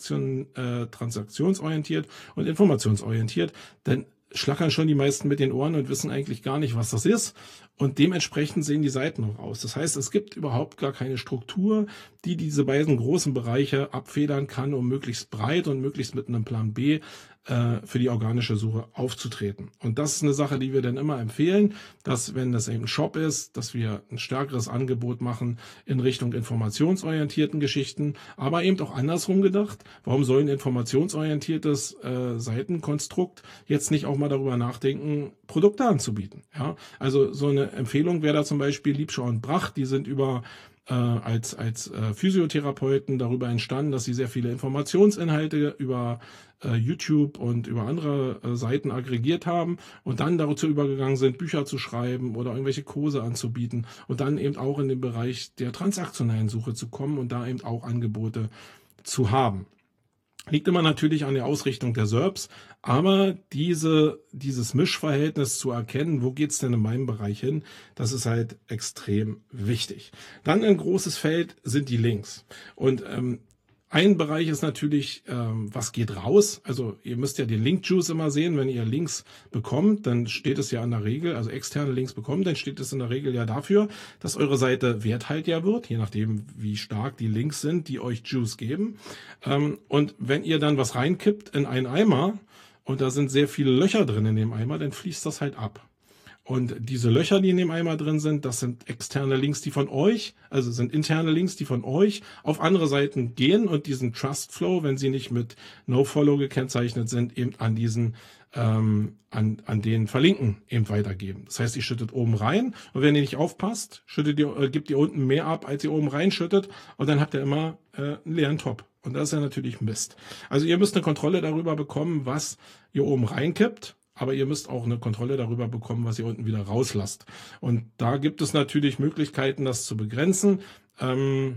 transaktionsorientiert und informationsorientiert, dann schlackern schon die meisten mit den Ohren und wissen eigentlich gar nicht, was das ist. Und dementsprechend sehen die Seiten auch aus. Das heißt, es gibt überhaupt gar keine Struktur, die diese beiden großen Bereiche abfedern kann, um möglichst breit und möglichst mit einem Plan B für die organische Suche aufzutreten. Und das ist eine Sache, die wir dann immer empfehlen, dass, wenn das eben ein Shop ist, dass wir ein stärkeres Angebot machen in Richtung informationsorientierten Geschichten, aber eben auch andersrum gedacht. Warum soll ein informationsorientiertes Seitenkonstrukt jetzt nicht auch mal darüber nachdenken, Produkte anzubieten? Ja, also so eine Empfehlung wäre da zum Beispiel Liebschau und Brach, die sind als Physiotherapeuten darüber entstanden, dass sie sehr viele Informationsinhalte über YouTube und über andere Seiten aggregiert haben und dann dazu übergegangen sind, Bücher zu schreiben oder irgendwelche Kurse anzubieten und dann eben auch in den Bereich der transaktionellen Suche zu kommen und da eben auch Angebote zu haben. Liegt immer natürlich an der Ausrichtung der SERPs, aber dieses Mischverhältnis zu erkennen, wo geht's denn in meinem Bereich hin, das ist halt extrem wichtig. Dann ein großes Feld sind die Links. Und ein Bereich ist natürlich, was geht raus? Also ihr müsst ja den Link-Juice immer sehen. Wenn ihr Links bekommt, dann steht es ja in der Regel, also externe Links bekommt, dann steht es in der Regel ja dafür, dass eure Seite werthaltiger wird, je nachdem, wie stark die Links sind, die euch Juice geben. Und wenn ihr dann was reinkippt in einen Eimer und da sind sehr viele Löcher drin in dem Eimer, dann fließt das halt ab. Und diese Löcher, die in dem Eimer drin sind, das sind externe Links, die von euch, also sind interne Links, die von euch auf andere Seiten gehen und diesen Trust Flow, wenn sie nicht mit NoFollow gekennzeichnet sind, eben an diesen an den Verlinken eben weitergeben. Das heißt, ihr schüttet oben rein und wenn ihr nicht aufpasst, gebt ihr unten mehr ab, als ihr oben reinschüttet und dann habt ihr immer einen leeren Top. Und das ist ja natürlich Mist. Also ihr müsst eine Kontrolle darüber bekommen, was ihr oben reinkippt. Aber ihr müsst auch eine Kontrolle darüber bekommen, was ihr unten wieder rauslasst. Und da gibt es natürlich Möglichkeiten, das zu begrenzen. Und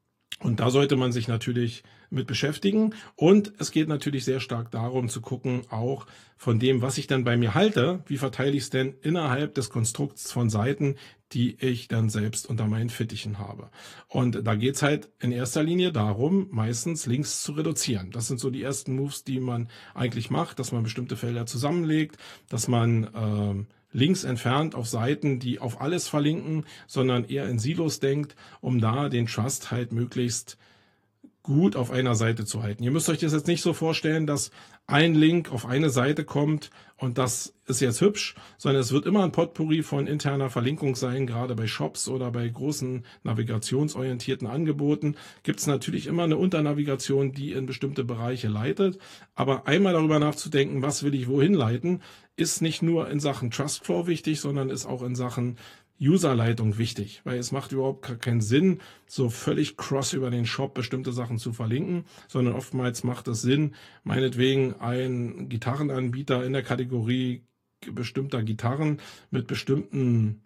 da sollte man sich natürlich mit beschäftigen. Und es geht natürlich sehr stark darum zu gucken, auch von dem, was ich dann bei mir halte, wie verteile ich es denn innerhalb des Konstrukts von Seiten, die ich dann selbst unter meinen Fittichen habe. Und da geht's halt in erster Linie darum, meistens Links zu reduzieren. Das sind so die ersten Moves, die man eigentlich macht, dass man bestimmte Felder zusammenlegt, dass man Links entfernt auf Seiten, die auf alles verlinken, sondern eher in Silos denkt, um da den Trust halt möglichst gut auf einer Seite zu halten. Ihr müsst euch das jetzt nicht so vorstellen, dass ein Link auf eine Seite kommt und das ist jetzt hübsch, sondern es wird immer ein Potpourri von interner Verlinkung sein, gerade bei Shops oder bei großen navigationsorientierten Angeboten gibt es natürlich immer eine Unternavigation, die in bestimmte Bereiche leitet, aber einmal darüber nachzudenken, was will ich wohin leiten, ist nicht nur in Sachen Trustflow wichtig, sondern ist auch in Sachen Userleitung wichtig, weil es macht überhaupt keinen Sinn, so völlig cross über den Shop bestimmte Sachen zu verlinken, sondern oftmals macht es Sinn, meinetwegen einen Gitarrenanbieter in der Kategorie bestimmter Gitarren mit bestimmten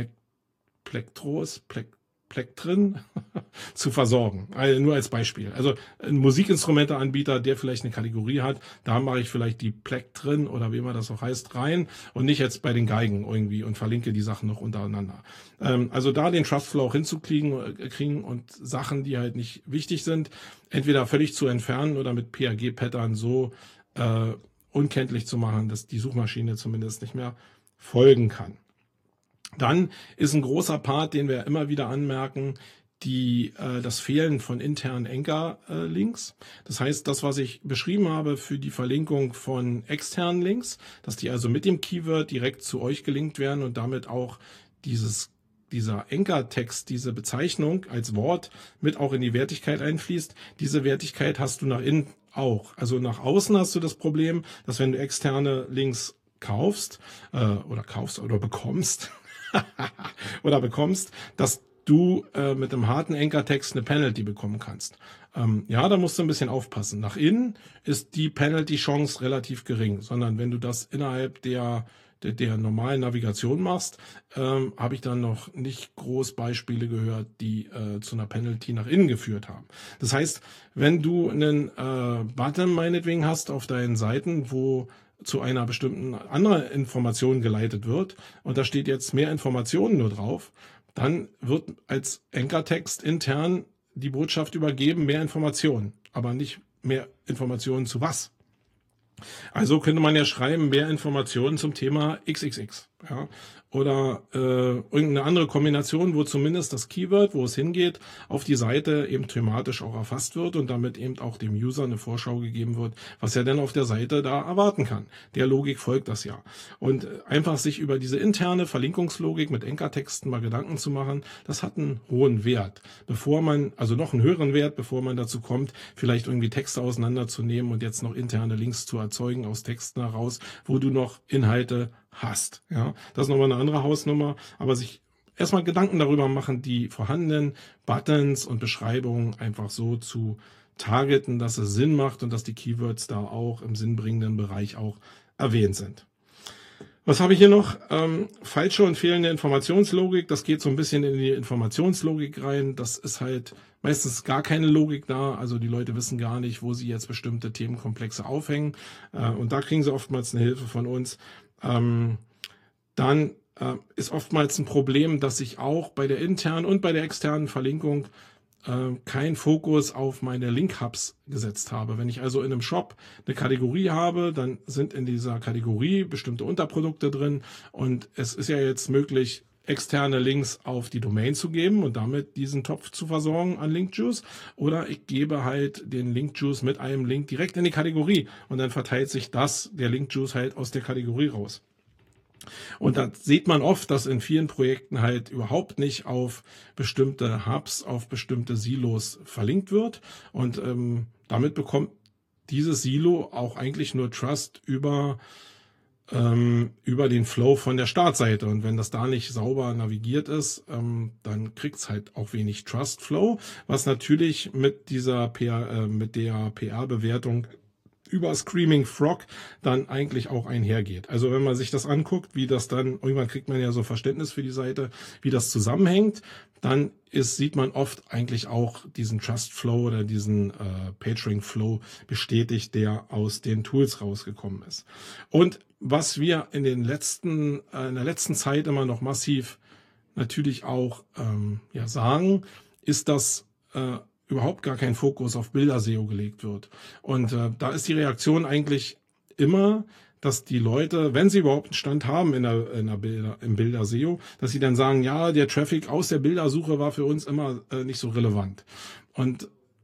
Plektren zu versorgen. Also nur als Beispiel. Also ein Musikinstrumenteanbieter, der vielleicht eine Kategorie hat, da mache ich vielleicht die Plektren oder wie immer das auch heißt rein und nicht jetzt bei den Geigen irgendwie und verlinke die Sachen noch untereinander. Also da den Trustflow auch hinzukriegen und Sachen, die halt nicht wichtig sind, entweder völlig zu entfernen oder mit PAG-Pattern so unkenntlich zu machen, dass die Suchmaschine zumindest nicht mehr folgen kann. Dann ist ein großer Part, den wir immer wieder anmerken, das Fehlen von internen Anchor-Links. Das heißt, das, was ich beschrieben habe für die Verlinkung von externen Links, dass die also mit dem Keyword direkt zu euch gelinkt werden und damit auch dieser Anchor-Text, diese Bezeichnung als Wort mit auch in die Wertigkeit einfließt. Diese Wertigkeit hast du nach innen auch. Also nach außen hast du das Problem, dass wenn du externe Links kaufst oder bekommst, dass du mit einem harten Anchor-Text eine Penalty bekommen kannst. Ja, da musst du ein bisschen aufpassen. Nach innen ist die Penalty-Chance relativ gering, sondern wenn du das innerhalb der normalen Navigation machst, habe ich dann noch nicht groß Beispiele gehört, die zu einer Penalty nach innen geführt haben. Das heißt, wenn du einen Button meinetwegen hast auf deinen Seiten, wo zu einer bestimmten anderen Information geleitet wird und da steht jetzt mehr Informationen nur drauf, dann wird als Anchor-Text intern die Botschaft übergeben, mehr Informationen, aber nicht mehr Informationen zu was. Also könnte man ja schreiben, mehr Informationen zum Thema XXX. Ja? Oder irgendeine andere Kombination, wo zumindest das Keyword, wo es hingeht, auf die Seite eben thematisch auch erfasst wird und damit eben auch dem User eine Vorschau gegeben wird, was er denn auf der Seite da erwarten kann. Der Logik folgt das ja. Und einfach sich über diese interne Verlinkungslogik mit Anchor-Texten mal Gedanken zu machen, das hat einen hohen Wert. Noch einen höheren Wert, bevor man dazu kommt, vielleicht irgendwie Texte auseinanderzunehmen und jetzt noch interne Links zu erzeugen aus Texten heraus, wo du noch Inhalte hast. Ja, das ist nochmal eine andere Hausnummer, aber sich erstmal Gedanken darüber machen, die vorhandenen Buttons und Beschreibungen einfach so zu targeten, dass es Sinn macht und dass die Keywords da auch im sinnbringenden Bereich auch erwähnt sind. Was habe ich hier noch? Falsche und fehlende Informationslogik. Das geht so ein bisschen in die Informationslogik rein. Das ist halt meistens gar keine Logik da. Also die Leute wissen gar nicht, wo sie jetzt bestimmte Themenkomplexe aufhängen. Und da kriegen sie oftmals eine Hilfe von uns. Dann ist oftmals ein Problem, dass ich auch bei der internen und bei der externen Verlinkung keinen Fokus auf meine Link-Hubs gesetzt habe. Wenn ich also in einem Shop eine Kategorie habe, dann sind in dieser Kategorie bestimmte Unterprodukte drin und es ist ja jetzt möglich, externe Links auf die Domain zu geben und damit diesen Topf zu versorgen an Link-Juice, oder ich gebe halt den Link-Juice mit einem Link direkt in die Kategorie und dann verteilt sich der Link-Juice halt aus der Kategorie raus. Und da sieht man oft, dass in vielen Projekten halt überhaupt nicht auf bestimmte Hubs, auf bestimmte Silos verlinkt wird und damit bekommt dieses Silo auch eigentlich nur Trust über den Flow von der Startseite. Und wenn das da nicht sauber navigiert ist, dann kriegt es halt auch wenig Trust Flow, was natürlich mit der PR-Bewertung über Screaming Frog dann eigentlich auch einhergeht. Also wenn man sich das anguckt, wie das dann, irgendwann kriegt man ja so Verständnis für die Seite, wie das zusammenhängt, dann sieht man oft eigentlich auch diesen Trust Flow oder diesen PageRank Flow bestätigt, der aus den Tools rausgekommen ist. Und was wir in der letzten Zeit immer noch massiv natürlich auch sagen, ist, dass überhaupt gar kein Fokus auf Bilder-SEO gelegt wird. Und da ist die Reaktion eigentlich immer, dass die Leute, wenn sie überhaupt einen Stand haben im Bilder-SEO, dass sie dann sagen, ja, der Traffic aus der Bildersuche war für uns immer nicht so relevant. Und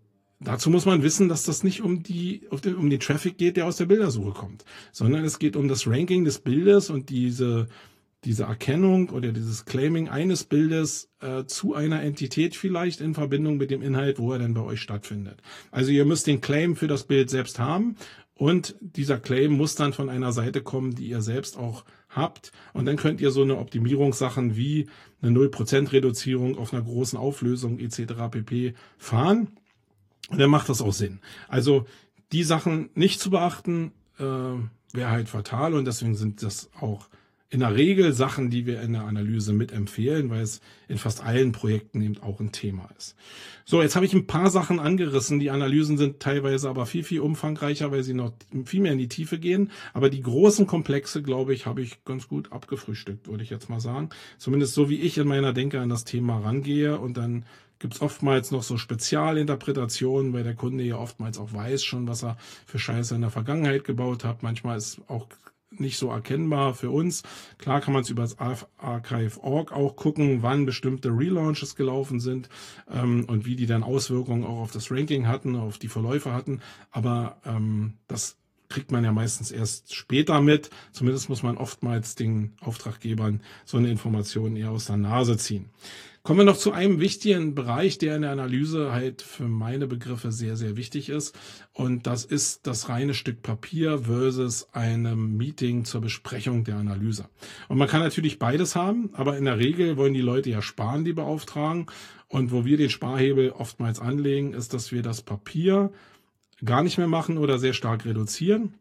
dazu muss man wissen, dass das nicht um den Traffic geht, der aus der Bildersuche kommt, sondern es geht um das Ranking des Bildes und diese Erkennung oder dieses Claiming eines Bildes zu einer Entität vielleicht in Verbindung mit dem Inhalt, wo er denn bei euch stattfindet. Also ihr müsst den Claim für das Bild selbst haben und dieser Claim muss dann von einer Seite kommen, die ihr selbst auch habt. Und dann könnt ihr so eine Optimierungssachen wie eine 0% Reduzierung auf einer großen Auflösung etc. pp. Fahren. Und dann macht das auch Sinn. Also die Sachen nicht zu beachten, wäre halt fatal und deswegen sind das auch in der Regel Sachen, die wir in der Analyse mitempfehlen, weil es in fast allen Projekten eben auch ein Thema ist. So, jetzt habe ich ein paar Sachen angerissen. Die Analysen sind teilweise aber viel, viel umfangreicher, weil sie noch viel mehr in die Tiefe gehen. Aber die großen Komplexe, glaube ich, habe ich ganz gut abgefrühstückt, würde ich jetzt mal sagen. Zumindest so, wie ich in meiner Denke an das Thema rangehe. Und dann gibt es oftmals noch so Spezialinterpretationen, weil der Kunde ja oftmals auch weiß schon, was er für Scheiße in der Vergangenheit gebaut hat. Manchmal ist auch nicht so erkennbar für uns. Klar kann man es über das Archive.org auch gucken, wann bestimmte Relaunches gelaufen sind und wie die dann Auswirkungen auch auf das Ranking hatten, auf die Verläufe hatten. Aber das kriegt man ja meistens erst später mit. Zumindest muss man oftmals den Auftraggebern so eine Information eher aus der Nase ziehen. Kommen wir noch zu einem wichtigen Bereich, der in der Analyse halt für meine Begriffe sehr, sehr wichtig ist. Und das ist das reine Stück Papier versus einem Meeting zur Besprechung der Analyse. Und man kann natürlich beides haben, aber in der Regel wollen die Leute ja sparen, die beauftragen. Und wo wir den Sparhebel oftmals anlegen, ist, dass wir das Papier gar nicht mehr machen oder sehr stark reduzieren.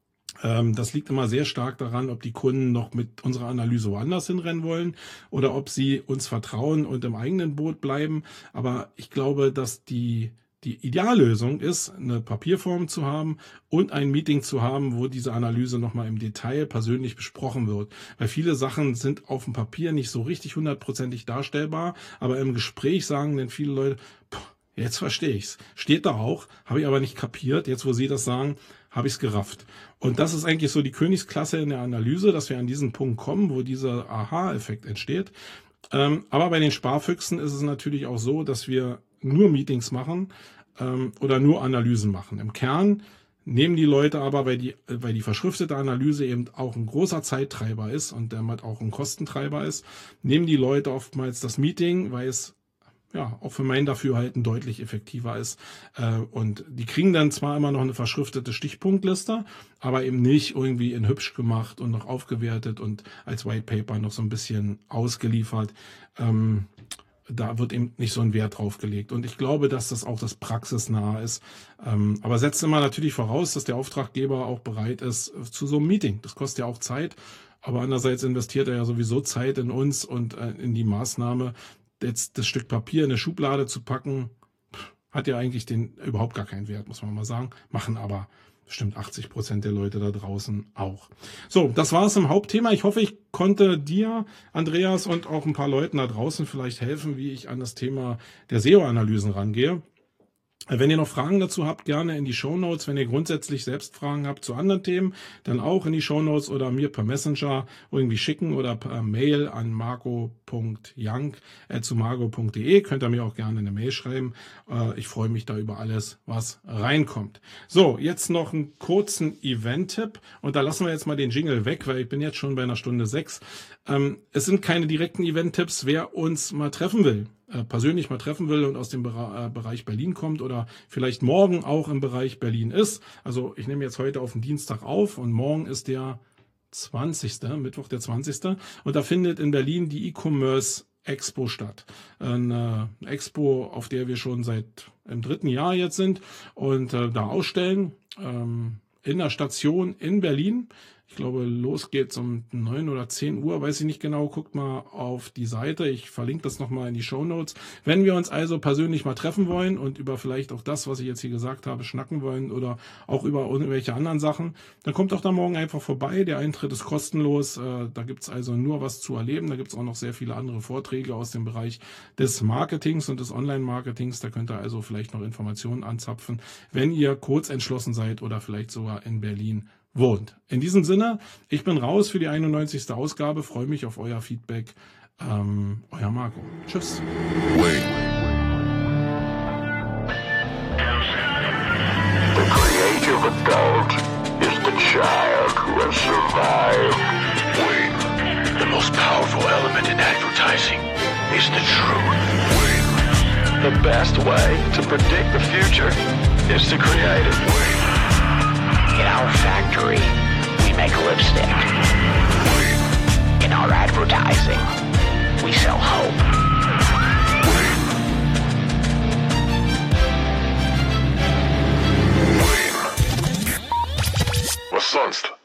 Das liegt immer sehr stark daran, ob die Kunden noch mit unserer Analyse woanders hinrennen wollen oder ob sie uns vertrauen und im eigenen Boot bleiben. Aber ich glaube, dass die Ideallösung ist, eine Papierform zu haben und ein Meeting zu haben, wo diese Analyse nochmal im Detail persönlich besprochen wird. Weil viele Sachen sind auf dem Papier nicht so richtig 100%ig darstellbar, aber im Gespräch sagen dann viele Leute, jetzt verstehe ich's. Steht da auch, habe ich aber nicht kapiert. Jetzt, wo Sie das sagen, habe ich es gerafft. Und das ist eigentlich so die Königsklasse in der Analyse, dass wir an diesen Punkt kommen, wo dieser Aha-Effekt entsteht. Aber bei den Sparfüchsen ist es natürlich auch so, dass wir nur Meetings machen oder nur Analysen machen. Im Kern nehmen die Leute aber, weil die verschriftete Analyse eben auch ein großer Zeittreiber ist und damit auch ein Kostentreiber ist, nehmen die Leute oftmals das Meeting, weil es ja auch für mein Dafürhalten deutlich effektiver ist. Und die kriegen dann zwar immer noch eine verschriftete Stichpunktliste, aber eben nicht irgendwie in hübsch gemacht und noch aufgewertet und als White Paper noch so ein bisschen ausgeliefert. Da wird eben nicht so ein Wert drauf gelegt. Und ich glaube, dass das auch das praxisnahe ist. Aber setzt immer natürlich voraus, dass der Auftraggeber auch bereit ist zu so einem Meeting. Das kostet ja auch Zeit. Aber andererseits investiert er ja sowieso Zeit in uns und in die Maßnahme, jetzt das Stück Papier in eine Schublade zu packen, hat ja eigentlich überhaupt gar keinen Wert, muss man mal sagen. Machen aber bestimmt 80% der Leute da draußen auch. So, das war es im Hauptthema. Ich hoffe, ich konnte dir, Andreas, und auch ein paar Leuten da draußen vielleicht helfen, wie ich an das Thema der SEO-Analysen rangehe. Wenn ihr noch Fragen dazu habt, gerne in die Shownotes. Wenn ihr grundsätzlich selbst Fragen habt zu anderen Themen, dann auch in die Shownotes oder mir per Messenger irgendwie schicken oder per Mail an marco.young@sumago.de. Könnt ihr mir auch gerne eine Mail schreiben. Ich freue mich da über alles, was reinkommt. So, jetzt noch einen kurzen Event-Tipp und da lassen wir jetzt mal den Jingle weg, weil ich bin jetzt schon bei einer Stunde 6. Es sind keine direkten Event-Tipps, wer uns mal treffen will. Persönlich mal treffen will und aus dem Bereich Berlin kommt oder vielleicht morgen auch im Bereich Berlin ist. Also ich nehme jetzt heute auf den Dienstag auf und morgen ist der 20., Mittwoch der 20. Und da findet in Berlin die E-Commerce Expo statt. Eine Expo, auf der wir schon seit im 3. Jahr jetzt sind und da ausstellen in der Station in Berlin. Ich glaube, los geht's um 9 oder 10 Uhr, weiß ich nicht genau. Guckt mal auf die Seite. Ich verlinke das nochmal in die Shownotes. Wenn wir uns also persönlich mal treffen wollen und über vielleicht auch das, was ich jetzt hier gesagt habe, schnacken wollen oder auch über irgendwelche anderen Sachen, dann kommt doch da morgen einfach vorbei. Der Eintritt ist kostenlos. Da gibt's also nur was zu erleben. Da gibt's auch noch sehr viele andere Vorträge aus dem Bereich des Marketings und des Online-Marketings. Da könnt ihr also vielleicht noch Informationen anzapfen, wenn ihr kurz entschlossen seid oder vielleicht sogar in Berlin wohnt. In diesem Sinne, ich bin raus für die 91. Ausgabe, freue mich auf euer Feedback. Euer Marco. Tschüss. Wait. to survive. Wait. The most powerful element in advertising is the truth. Wait. The best way to predict the future is to create it. Wait. In our factory, we make lipstick. Wait. In our advertising, we sell hope. Wait. Wait. Was sonst?